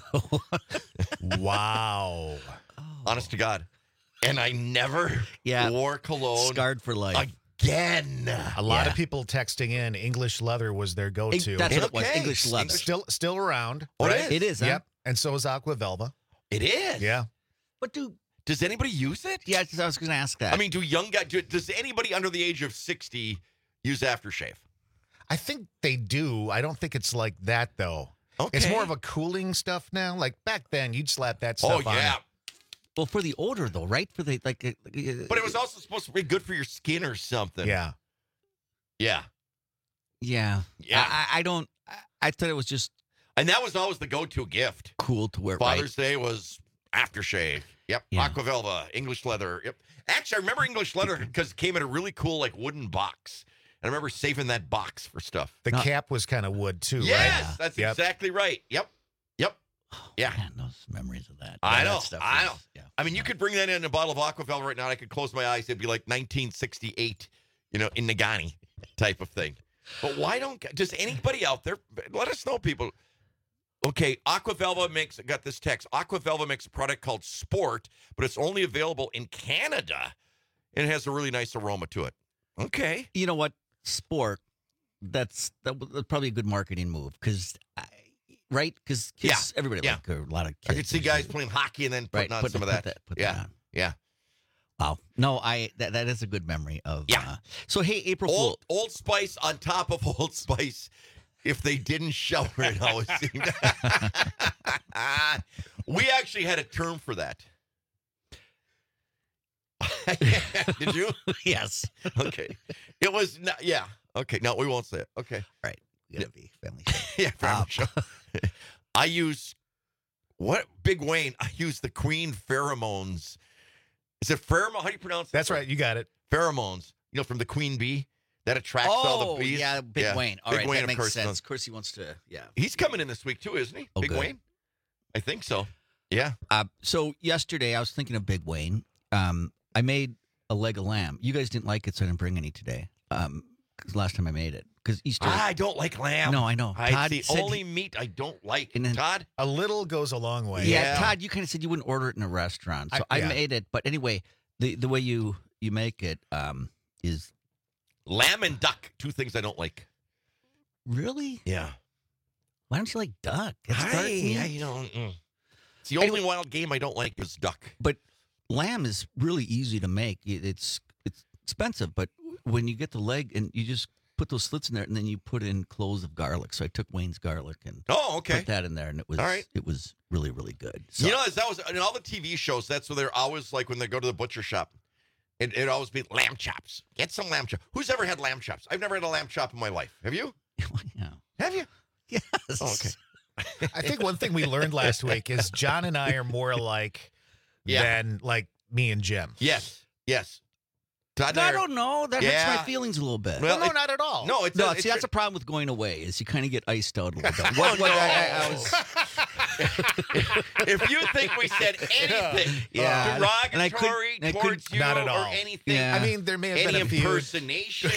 Wow. Honest to God. And I never wore cologne. Scarred for life. Again. A lot of people texting in. English leather was their go-to. That's what it was. English leather. Still around. Oh, right? It is. Huh? Yep. And so is Aqua Velva. It is. Yeah. But does anybody use it? Yeah, I was going to ask that. I mean, does anybody under the age of 60 use aftershave? I think they do. I don't think it's like that, though. Okay. It's more of a cooling stuff now. Like back then, you'd slap that stuff on. Oh, yeah. Well, for the odor, though, right? For the but it was also supposed to be good for your skin or something. Yeah. Yeah. Yeah. Yeah. I don't. I thought it was just. And that was always the go-to gift. Cool to wear. Father's Day was aftershave. Yep. Yeah. Aqua Velva, English leather. Yep. Actually, I remember English leather because it came in a really cool wooden box. And I remember saving that box for stuff. The cap was kind of wood, too, yes, right? That's exactly right. Yep. Yeah. Man, those memories of that. I know. I know. Yeah. I mean, you could bring that in a bottle of Aqua Velva right now, and I could close my eyes. It'd be like 1968, in Nagani type of thing. But does anybody out there, let us know, people. Okay, Aqua Velva got this text. Aqua Velva makes a product called Sport, but it's only available in Canada, and it has a really nice aroma to it. Okay. You know what? Sport, that's probably a good marketing move because, right? Because everybody like a lot of kids. I could see guys playing hockey and then putting on some of that. Put that on. Yeah. Wow. No, that is a good memory of. Yeah. So hey, April Fool. Old Spice on top of Old Spice. If they didn't shower, it always seemed. We actually had a term for that. Did you? Yes. Okay. It was not. Yeah. Okay. No, we won't say it. Okay. All right. You gotta be family show. Yeah, family show. I use Big Wayne. I use the Queen pheromones. Is it pheromone? How do you pronounce it? That's right. You got it. Pheromones. From the queen bee that attracts all the bees. Yeah, Big Wayne. All Big right, Wayne, that makes course, sense. Of course, he wants to. Yeah. He's coming in this week too, isn't he? Oh, Big good. Wayne. I think so. Yeah. So yesterday I was thinking of Big Wayne. I made a leg of lamb. You guys didn't like it, so I didn't bring any today. Because last time I made it. Because Easter. I don't like lamb. No, I know. Todd, the only meat I don't like. And then, Todd? A little goes a long way. Yeah, Todd, you kind of said you wouldn't order it in a restaurant. So I made it. But anyway, the way you make it is... Lamb and duck. Two things I don't like. Really? Yeah. Why don't you like duck? It's dark meat. It's the only wild game I don't like is duck. But lamb is really easy to make. It's expensive, but when you get the leg and you just put those slits in there, and then you put in cloves of garlic. So I took Wayne's garlic and put that in there, and it was really, really good. So, You know, that was in all the TV shows. That's what they're always like when they go to the butcher shop. It'd always be lamb chops. Get some lamb chops. Who's ever had lamb chops? I've never had a lamb chop in my life. Have you? Yeah. Have you? Yes. Oh, okay. I think one thing we learned last week is John and I are more alike than like me and Jim. Yes. I don't know. That hurts my feelings a little bit. Well, no, not at all. No, that's a problem with going away. Is you kind of get iced out a little bit. If you think we said anything derogatory towards you not at all. or anything, I mean, there may have been a few. Impersonation.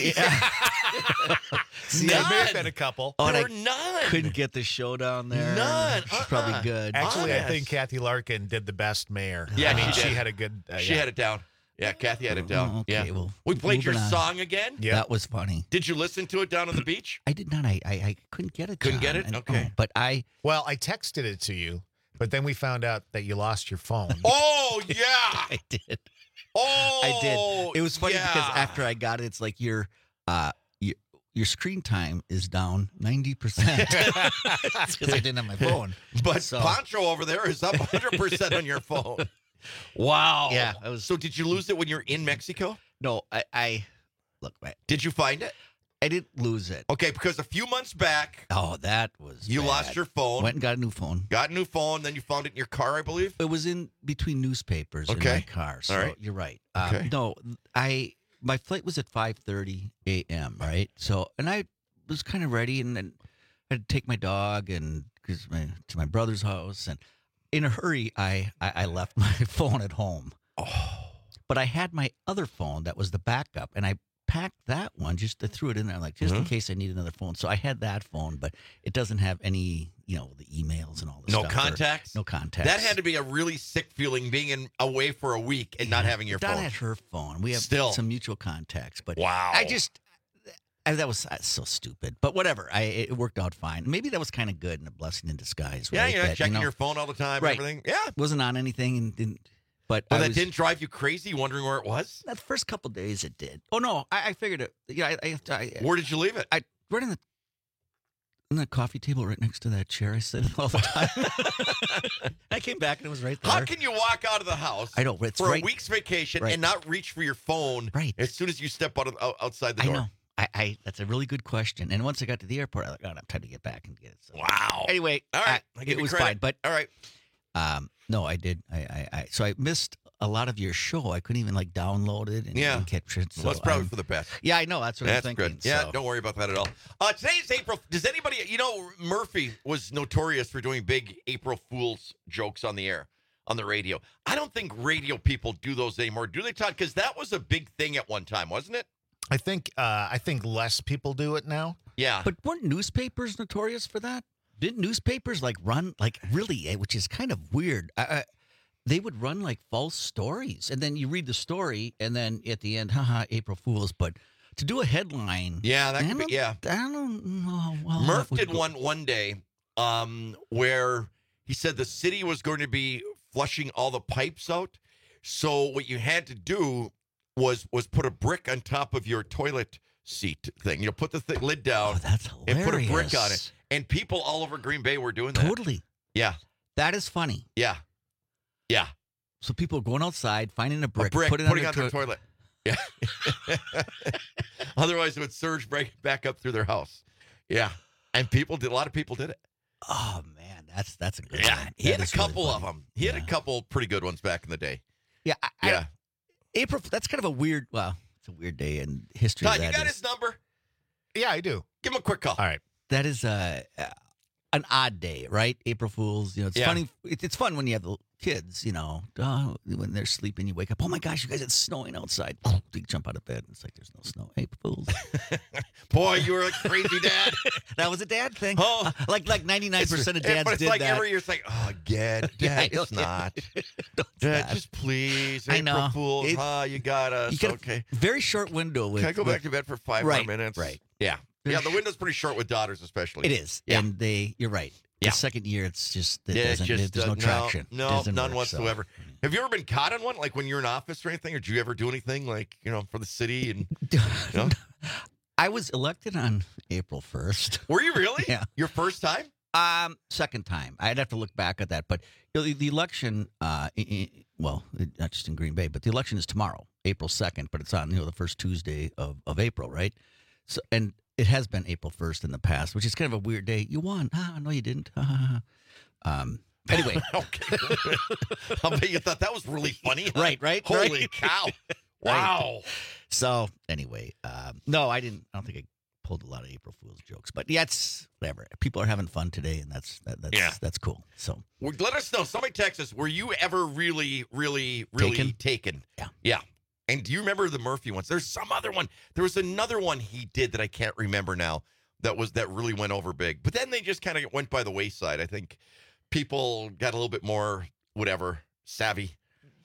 There may have been a couple. There were none. Couldn't get the show down there. None. She's probably good. Actually, I think Kathy Larkin did the best mayor. Yeah, I mean, she had a good. She had it down. Yeah, Kathy had it down. Okay, yeah. well, We played your moving on. song again? Yeah. That was funny. Did you listen to it down on the beach? I did not. I couldn't get it. Couldn't John. get it? I- Okay. oh, but I texted it to you, but then we found out that you lost your phone. Oh, yeah. I did. Oh, I did. It was funny yeah. because after I got it, it's like your screen time is down 90%. Because I didn't have my phone. But Pancho over there is up 100% on your phone. Wow. Yeah. So did you lose it when you were in Mexico? No, I look. Did you find it? I didn't lose it. Okay, because a few months back, Oh, that was you bad. lost your phone. Went and got a new phone. Got a new phone, then you found it in your car, I believe. It was in between newspapers in my car. So All right. you're right. Okay. No, my flight was at 5:30 a.m. Right. So and I was kind of ready, and then I had to take my dog and to my brother's house, and in a hurry, I left my phone at home. Oh. But I had my other phone that was the backup, and I packed that one, just I threw it in there, like just in case I need another phone. So I had that phone, but it doesn't have any, the emails and all the No stuff. contacts? No contacts. That had to be a really sick feeling being away for a week and not having your Donna phone. had her phone. We have Still. some mutual contacts, but Wow. that was so stupid. But whatever, it worked out fine. Maybe that was kind of good and a blessing in disguise. Yeah, right? you're not That, checking your phone all the time right. and everything. Yeah. Wasn't on anything and didn't. But Well, that didn't drive you crazy wondering where it was? That first couple days it did. Oh no, I figured it. Yeah, Where did you leave it? Right in the coffee table right next to that chair I sit at all the time. I came back and it was right there. How can you walk out of the house I know, it's for right- a week's vacation right. and not reach for your phone as soon as you step outside the door? I know. I that's a really good question. And once I got to the airport, I was like, I have time to get back and get it. So. Wow. Anyway, all right, I give it you was credit. fine. But all right. No, I did. So I missed a lot of your show. I couldn't even download it and capture it. So Well, that's probably for the best. Yeah, I know. That's what I'm thinking. Good. Yeah, so. don't worry about that at all. Today's April. Does anybody, Murphy was notorious for doing big April Fool's jokes on the air, on the radio. I don't think radio people do those anymore, do they, Todd? Because that was a big thing at one time, wasn't it? I think less people do it now. Yeah. But weren't newspapers notorious for that? Didn't newspapers run really, which is kind of weird. They would run false stories, and then you read the story, and then at the end, haha, April Fools. But to do a headline, yeah, that could be. Yeah, I don't know. Well, Murph did one day, where he said the city was going to be flushing all the pipes out. So what you had to do was put a brick on top of your toilet seat thing. Put the lid down. Oh, that's hilarious. And put a brick on it. And people all over Green Bay were doing that. Totally. Yeah. That is funny. Yeah. Yeah. So people are going outside, finding a brick putting on their toilet. Yeah. Otherwise, it would surge back up through their house. Yeah. And a lot of people did it. Oh, man. That's a good one. One. He had a couple of them. He had a couple pretty good ones back in the day. Yeah. April, that's kind of a weird, it's a weird day in history. Todd, you got his number? Yeah, I do. Give him a quick call. All right. That is an odd day, right? April Fools. It's funny. It's fun when you have the kids, when they're sleeping, you wake up, oh my gosh, you guys, it's snowing outside. You jump out of bed. It's like, there's no snow. April Fools. Boy, you were a crazy dad. That was a dad thing. Oh, like 99% of dads but it's did like that. every year, it's like, oh, Dad, it's not. Dad, just please. I know. April Fools. You got us. You got okay. a very short window. Can I go back to bed for 5 more minutes? Right. Yeah. Yeah, the window's pretty short with daughters, especially. It is. Yeah. And you're right. Yeah. The second year, it's just, there's no traction. No, Doesn't none work, whatsoever. so. Have you ever been caught on one, like when you're in office or anything? Or did you ever do anything, like, for the city? And I was elected on April 1st. Were you really? Yeah. Your first time? Second time. I'd have to look back at that. But the election, not just in Green Bay, but the election is tomorrow, April 2nd, but it's on the first Tuesday of April, right? So, and it has been April 1st in the past, which is kind of a weird day. You won. No, you didn't. Anyway. Okay. I bet you thought that was really funny. Huh? Right. Holy cow. Wow. So anyway, no, I didn't. I don't think I pulled a lot of April Fool's jokes, but yeah, it's whatever. People are having fun today, and that's cool. So let us know. Somebody text us. Were you ever really, really, really taken? Yeah. And do you remember the Murphy ones? There's some other one. There was another one he did that I can't remember now. That really went over big. But then they just kind of went by the wayside. I think people got a little bit more savvy,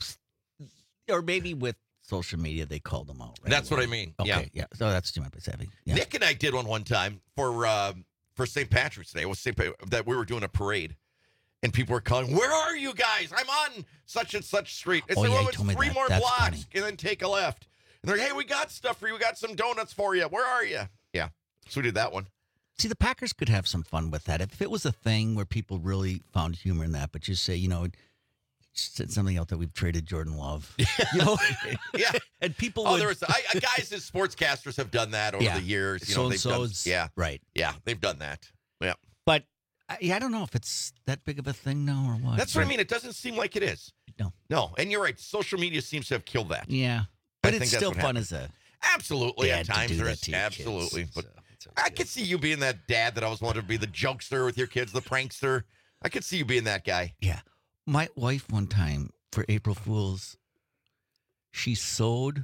or maybe with social media, they called them out. Right that's away. What I mean. Okay, yeah. So that's too much by savvy. Yeah. Nick and I did one time for St. Patrick's Day. It was that we were doing a parade, and people were calling, "Where are you guys? I'm on such and such street." I said, "Well, it's 3 more blocks, funny. And then take a left." And they're like, "Hey, we got stuff for you. We got some donuts for you. Where are you?" Yeah, so we did that one. See, the Packers could have some fun with that if it was a thing where people really found humor in that. But just say, said something out that we've traded Jordan Love. Yeah, and people. There was guys as sportscasters have done that over the years. They've done, right. Yeah, they've done that. Yeah, but I don't know if it's that big of a thing now or what. That's what I mean. It doesn't seem like it is. No, and you're right. Social media seems to have killed that. Yeah, but it's still fun as a absolutely at times. Absolutely, but I could see you being that dad that always wanted to be the jokester with your kids, the prankster. I could see you being that guy. Yeah. My wife one time for April Fool's, she sewed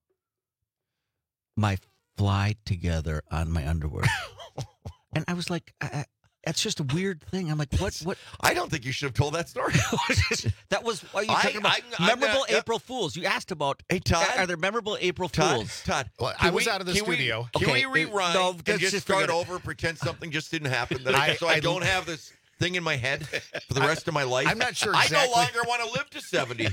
my fly together on my underwear. And I was like, that's just a weird thing. I'm like, what? I don't think you should have told that story. That was, are you talking about memorable April Fools? You asked about, hey, Todd, are there memorable April Fools? Todd, well, I was out of the studio. Can we rerun and just start over, pretend something just didn't happen? I don't have this thing in my head for the rest of my life. I'm not sure exactly. I no longer want to live to 70.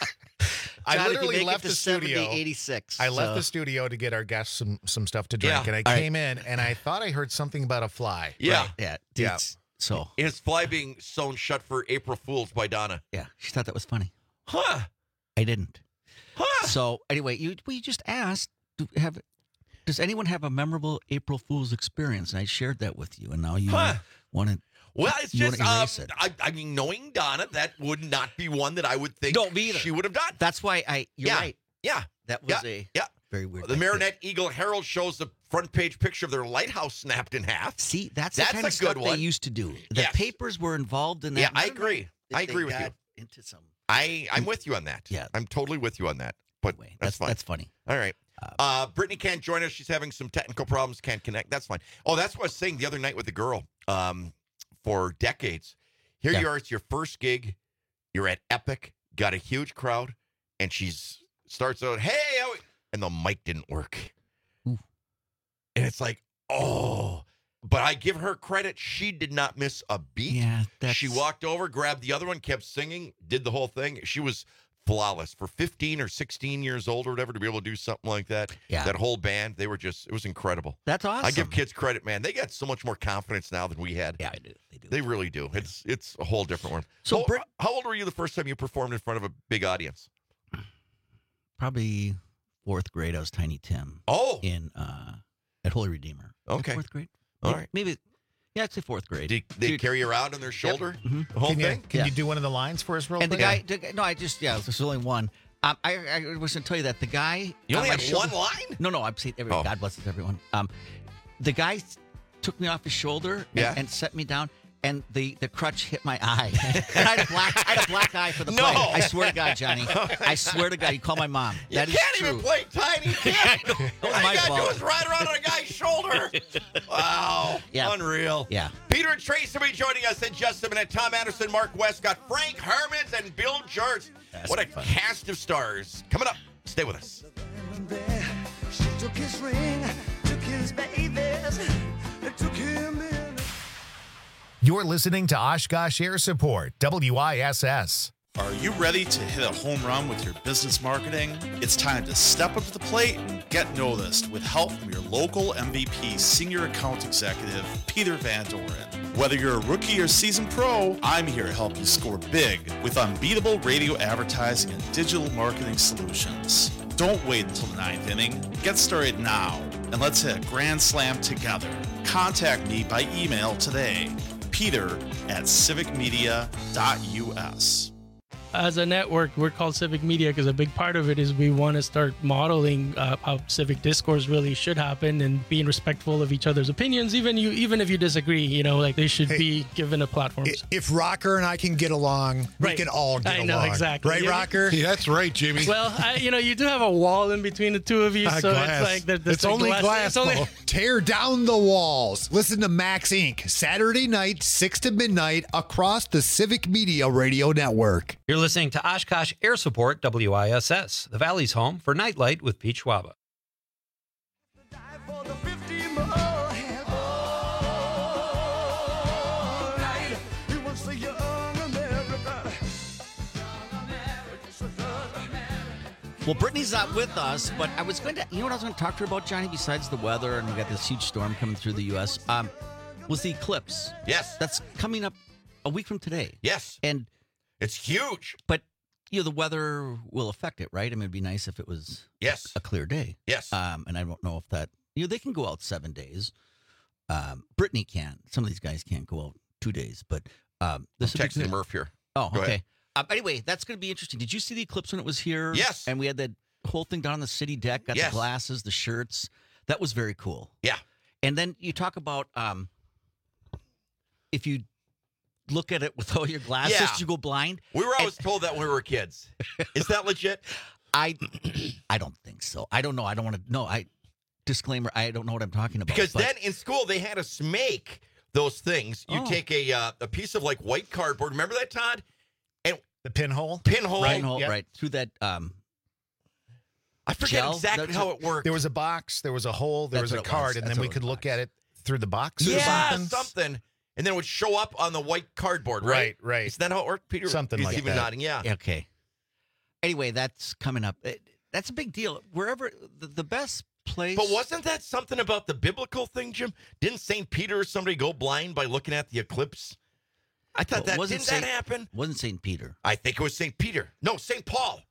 I literally left the studio. 86. I left the studio to get our guests some stuff to drink, and I came in and I thought I heard something about a fly. Yeah, yeah. So his fly being sewn shut for April Fools by Donna. Yeah, she thought that was funny. Huh? I didn't. Huh? So anyway, you just asked, does anyone have a memorable April Fool's experience? And I shared that with you, and now you want to. Well, it's just, I mean, knowing Donna, that would not be one that I would think she would have done. That's why you're right. Yeah. That was very weird. The Marinette Eagle Herald shows the front page picture of their lighthouse snapped in half. See, that's the kind of stuff they used to do. The papers were involved in that. Yeah, I agree. I agree with you. Into some. I'm with you on that. Yeah. I'm totally with you on that. But that's fine. That's funny. All right. Brittany can't join us. She's having some technical problems. Can't connect. That's fine. Oh, that's what I was saying the other night with the girl. For decades. Here you are, it's your first gig. You're at Epic, got a huge crowd, and she starts out, "Hey," and the mic didn't work. Ooh. And it's like, oh. But I give her credit. She did not miss a beat. Yeah, she walked over, grabbed the other one, kept singing, did the whole thing. She was flawless for 15 or 16 years old or whatever to be able to do something like that. Yeah. That whole band, it was incredible. That's awesome. I give kids credit, man. They got so much more confidence now than we had. Yeah, I do. They do. They really do. It's a whole different one. So, how old were you the first time you performed in front of a big audience? Probably 4th grade. I was Tiny Tim. Oh. At Holy Redeemer. Okay. 4th grade. All right. Maybe. Yeah, I'd say 4th grade. Did they carry you around on their shoulder? Yep. Mm-hmm. The whole thing? Can you do one of the lines for us real and quick? The guy, there's only one. I was going to tell you that the guy. You only had one line? No, I'm saying everyone. God bless everyone. The guy took me off his shoulder and set me down, and the crutch hit my eye. And I had a black eye for the play. I swear to God, Johnny. I swear to God, you call my mom. That is can't true. even play Tiny Tim. All you got to do is ride around on a guy's shoulder. Wow. Yeah. Unreal. Yeah. Peter and Trace will be joining us in just a minute. Tom Anderson, Mark Westcott, Frank Hermans, and Bill Jarts. What a cast of stars. Coming up. Stay with us. She took his ring, took his his babies. It took him in. You're listening to Oshkosh Air Support, WISS. Are you ready to hit a home run with your business marketing? It's time to step up to the plate and get noticed with help from your local MVP Senior Account Executive, Peter Van Doren. Whether you're a rookie or seasoned pro, I'm here to help you score big with unbeatable radio advertising and digital marketing solutions. Don't wait until the 9th inning. Get started now, and let's hit a grand slam together. Contact me by email today, peter@civicmedia.us. As a network, we're called Civic Media because a big part of it is we want to start modeling how civic discourse really should happen and being respectful of each other's opinions, even if you disagree. Like they should be given a platform. If Rocker and I can get along, we can all get along. I know, exactly. Right, Rocker? Yeah, that's right, Jimmy. Well, you do have a wall in between the two of you, so glass. it's like it's only glass. Tear down the walls. Listen to Max Inc. Saturday night, 6 to midnight, across the Civic Media Radio Network. You're listening to Oshkosh Air Support, WISS, the Valley's home for Nightlight with Pete Schwaba. Well, Brittany's not with us, but I was going to, what I was going to talk to her about, Johnny, besides the weather, and we got this huge storm coming through the U.S., was the eclipse. Yes. That's coming up a week from today. Yes. And it's huge. But, the weather will affect it, right? I mean, it'd be nice if it was a clear day. Yes. And I don't know if that, they can go out 7 days. Brittany can. Some of these guys can't go out 2 days, but this I'm texting Murph here. Oh, Go okay. ahead. Anyway, that's going to be interesting. Did you see the eclipse when it was here? Yes. And we had that whole thing down on the city deck, got Yes. the glasses, the shirts. That was very cool. Yeah. And then you talk about if you look at it with all your glasses, you go blind. We were always told that when we were kids. Is that legit? I don't think so. I don't know. I don't want to know. Disclaimer, I don't know what I'm talking about. Because then in school they had us make those things. You Oh. take a piece of like white cardboard. Remember that, Todd? And the pinhole? Pinhole. Right. Through that I forget gel? exactly That's how it worked. There was a box, there was a hole, there That's was a what it card, was. and That's then we what could it look at it through the box or Yeah, something. And then it would show up on the white cardboard, right? Right. Is that how it worked, Peter? Something He's like even that. nodding, yeah. Okay. Anyway, that's coming up. That's a big deal. Wherever the best place. But wasn't that something about the biblical thing, Jim? Didn't St. Peter or somebody go blind by looking at the eclipse? I thought Well, didn't that happen? Wasn't St. Peter. I think it was St. Peter. No, St. Paul.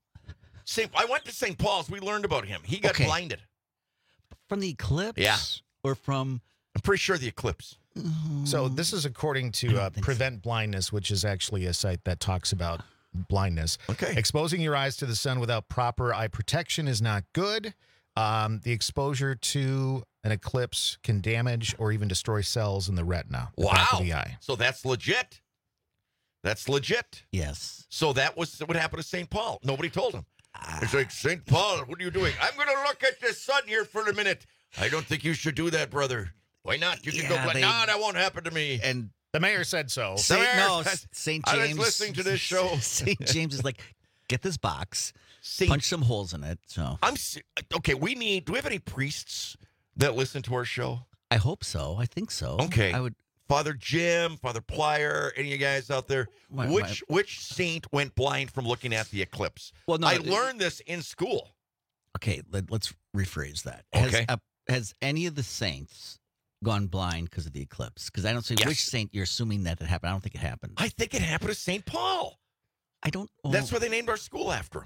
I went to St. Paul's. We learned about him. He got blinded. From the eclipse? Yeah. Or from... I'm pretty sure the eclipse. So this is according to Prevent Blindness, which is actually a site that talks about blindness. Okay. Exposing your eyes to the sun without proper eye protection is not good. The exposure to an eclipse can damage or even destroy cells in the retina, the back of the eye. So that's legit. That's legit. Yes. So that was what happened to St. Paul. Nobody told him. It's like, St. Paul, what are you doing? I'm going to look at the sun here for a minute. I don't think you should do that, brother. Why not? You can go blind. No, that won't happen to me. And the mayor said so. St. James. I was listening to this show. St. James is like, get this box, punch some holes in it. So okay. Do we have any priests that listen to our show? I hope so. I think so. Okay. I would. Father Jim, Father Plyer, any of you guys out there? Which saint went blind from looking at the eclipse? Well, no, I learned this in school. Okay, let's rephrase that. Okay. Has any of the saints gone blind because of the eclipse? Because I don't see which saint you're assuming that it happened. I don't think it happened. I think it happened to St. Paul. I don't. That's why they named our school after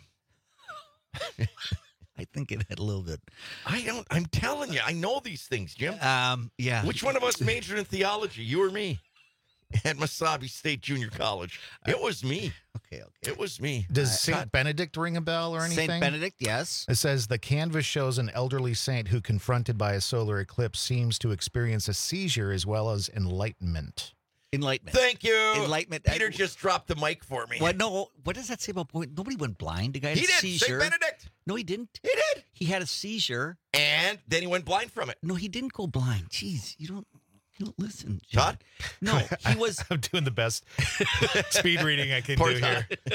him. I think it had a little bit. I'm telling you, I know these things, Jim. Yeah. Which one of us majored in theology? You or me? At Mesabi State Junior College. It was me. Okay. It was me. Does St. Benedict ring a bell or anything? St. Benedict, yes. It says the canvas shows an elderly saint who, confronted by a solar eclipse, seems to experience a seizure as well as enlightenment. Enlightenment. Thank you. Enlightenment. Peter just dropped the mic for me. What? No. What does that say about point? Nobody went blind. The guy had He a did. seizure. St. Benedict. No, he didn't. He did. He had a seizure. And then he went blind from it. No, he didn't go blind. Jeez, you don't listen, Todd? No, he was. I'm doing the best speed reading I can Poor do Todd. here.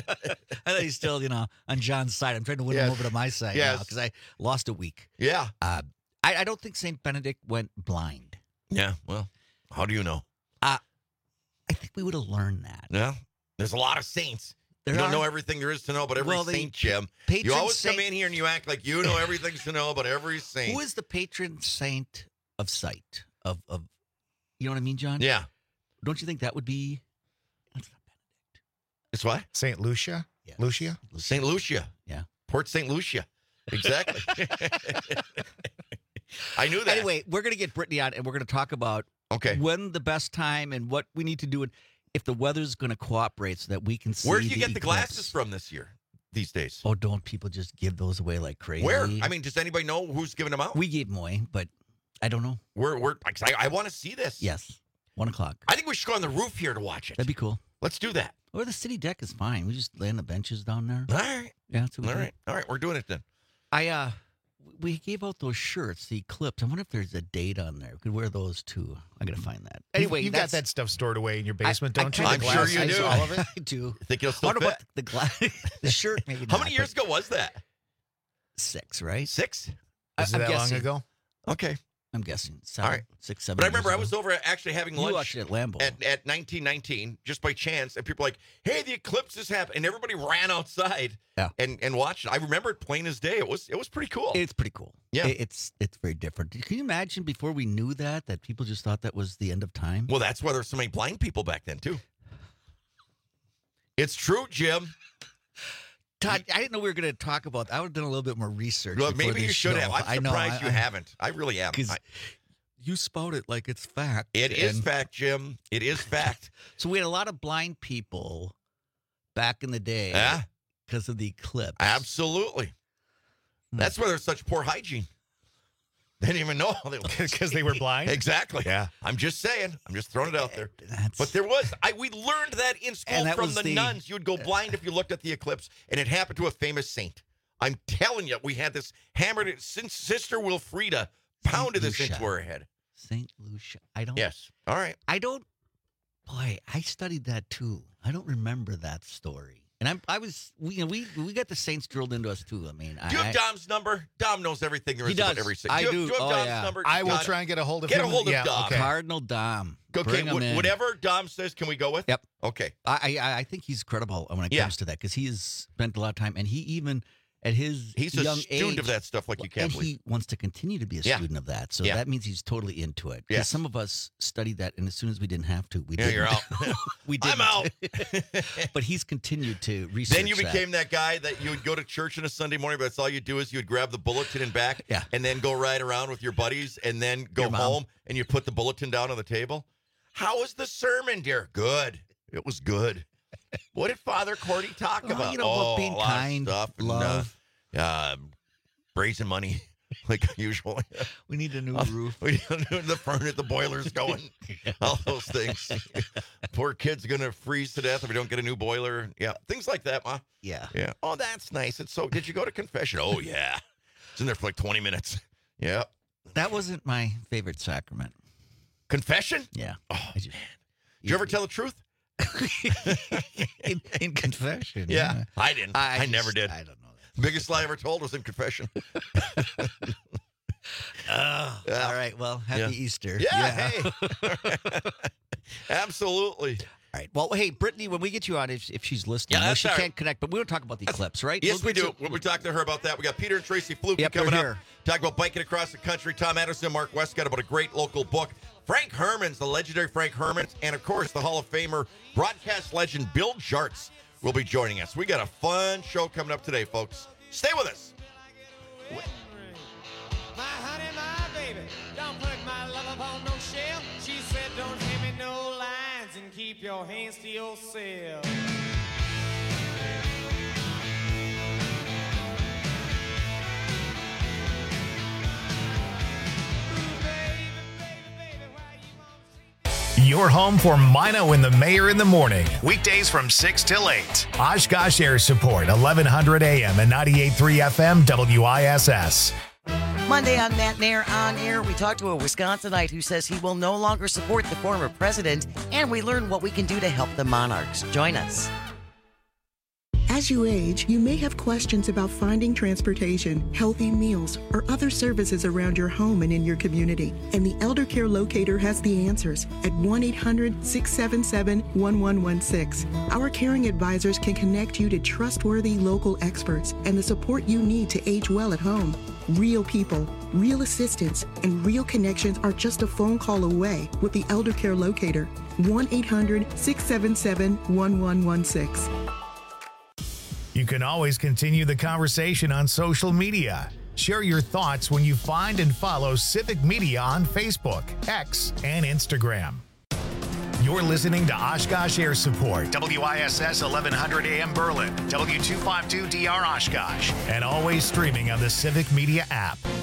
I thought he's still, on John's side. I'm trying to win him over to my side now because I lost a week. Yeah. I don't think St. Benedict went blind. Yeah, well, how do you know? I think we would have learned that. Yeah, there's a lot of saints. You don't know everything there is to know about every saint, Jim. You always come in here and you act like you know everything to know about every saint. Who is the patron saint of sight? Of you know what I mean, John? Yeah. Don't you think that would be? It's what? St. Lucia? Yes. Lucia? St. Lucia. Yeah. Port St. Lucia. Exactly. I knew that. Anyway, we're going to get Brittany on, and we're going to talk about when the best time and what we need to do, and if the weather's going to cooperate so that we can see. Where do you get the glasses from this year, these days? Oh, don't people just give those away like crazy? Where? I mean, does anybody know who's giving them out? We gave them away, but I don't know. I want to see this. Yes. 1 o'clock. I think we should go on the roof here to watch it. That'd be cool. Let's do that. Or the city deck is fine. We just lay on the benches down there. All right. Yeah, that's what we do. All right. We're doing it then. We gave out those shirts, the clips. I wonder if there's a date on there. We could wear those too. I got to find that. Anyway, you got that stuff stored away in your basement, don't you? I'm sure you do. All of it? I do. You think it'll still I wonder fit? about the shirt, maybe How not, many years ago was that? 6, right? 6? Was it that long ago? Okay. I'm guessing. 7, All right. 6, 7 But I remember years I was over actually having lunch. You watched it at Lambeau. At 1919, just by chance, and people were like, hey, the eclipse has happened. And everybody ran outside and watched it. I remember it plain as day. It was pretty cool. It's pretty cool. Yeah. It's very different. Can you imagine before we knew that people just thought that was the end of time? Well, that's why there's so many blind people back then, too. It's true, Jim. Todd, I didn't know we were going to talk about that. I would have done a little bit more research. Well, maybe you should have. I'm surprised I you haven't. I really am. You spout it like it's fact. It is fact, Jim. It is fact. So we had a lot of blind people back in the day because of the eclipse. Absolutely. That's why there's such poor hygiene. They didn't even know. Because they were blind? Exactly. Yeah. I'm just saying. I'm just throwing it out there. But there was. We learned that in school from the nuns. You would go blind if you looked at the eclipse, and it happened to a famous saint. I'm telling you, we had this hammered. Since Sister Wilfrida pounded this into her head. St. Lucia. I don't. Yes. All right. I don't. Boy, I studied that too. I don't remember that story. And we got the saints drilled into us too. I mean, do you have Dom's number? Dom knows everything there is about every saint. I do. Do you have Dom's number? I will try and get a hold of him. Get a hold of Dom. Okay. Cardinal Dom. Okay, whatever Dom says, can we go with? Yep. Okay. I think he's credible when it comes to that because he has spent a lot of time, and he even at his he's young a student age, of that stuff like you can't believe. He wants to continue to be a student of that, so that means he's totally into it. Because some of us studied that, and as soon as we didn't have to, we didn't. You're out. We didn't. I'm out. But he's continued to research. Then you became that guy that you would go to church on a Sunday morning, but that's all you do is you would grab the bulletin and back, and then go ride around with your buddies, and then go home, and you put the bulletin down on the table. How was the sermon, dear? Good. It was good. What did Father Cordy talk about? You know, about being a lot kind, of stuff, love. Raising money like usual. We need a new roof. We need the furnace, the boiler's going. All those things. Poor kid's gonna freeze to death if we don't get a new boiler. Yeah, things like that, Ma. Yeah. Yeah. Oh, that's nice. It's so. Did you go to confession? Oh yeah. It's in there for like 20 minutes. Yeah. That wasn't my favorite sacrament. Confession? Yeah. Oh man. Did you ever tell the truth? in confession. Yeah. I didn't. I never did. I don't know. Biggest lie I ever told was in confession. All right. Well, happy Easter. Yeah. Hey. Absolutely. All right. Well, hey, Brittany, when we get you on, if she's listening, she can't connect, but we don't talk about the eclipse, right? Yes, we do. We'll be talking to her about that. We got Peter and Tracy Fluke coming up. Talk about biking across the country. Tom Anderson, Mark Westcott about a great local book. Frank Hermans, the legendary Frank Hermans, and of course the Hall of Famer, broadcast legend Bill Jartz will be joining us. We got a fun show coming up today, folks. Stay with us. My honey, my baby, don't put my love upon no shelf. She said, don't hand me no lines and keep your hands to yourself. Your home for Mino and the Mayor in the morning. Weekdays from 6 till 8. Oshkosh Air Support, 1100 AM and 98.3 FM WISS. Monday on Matt Nair On Air, we talked to a Wisconsinite who says he will no longer support the former president, and we learn what we can do to help the Monarchs. Join us. As you age, you may have questions about finding transportation, healthy meals, or other services around your home and in your community. And the Elder Care Locator has the answers at 1-800-677-1116. Our caring advisors can connect you to trustworthy local experts and the support you need to age well at home. Real people, real assistance, and real connections are just a phone call away with the Elder Care Locator. 1-800-677-1116. You can always continue the conversation on social media. Share your thoughts when you find and follow Civic Media on Facebook, X, and Instagram. You're listening to Oshkosh Air Support, WISS 1100 AM Berlin, W252DR Oshkosh, and always streaming on the Civic Media app.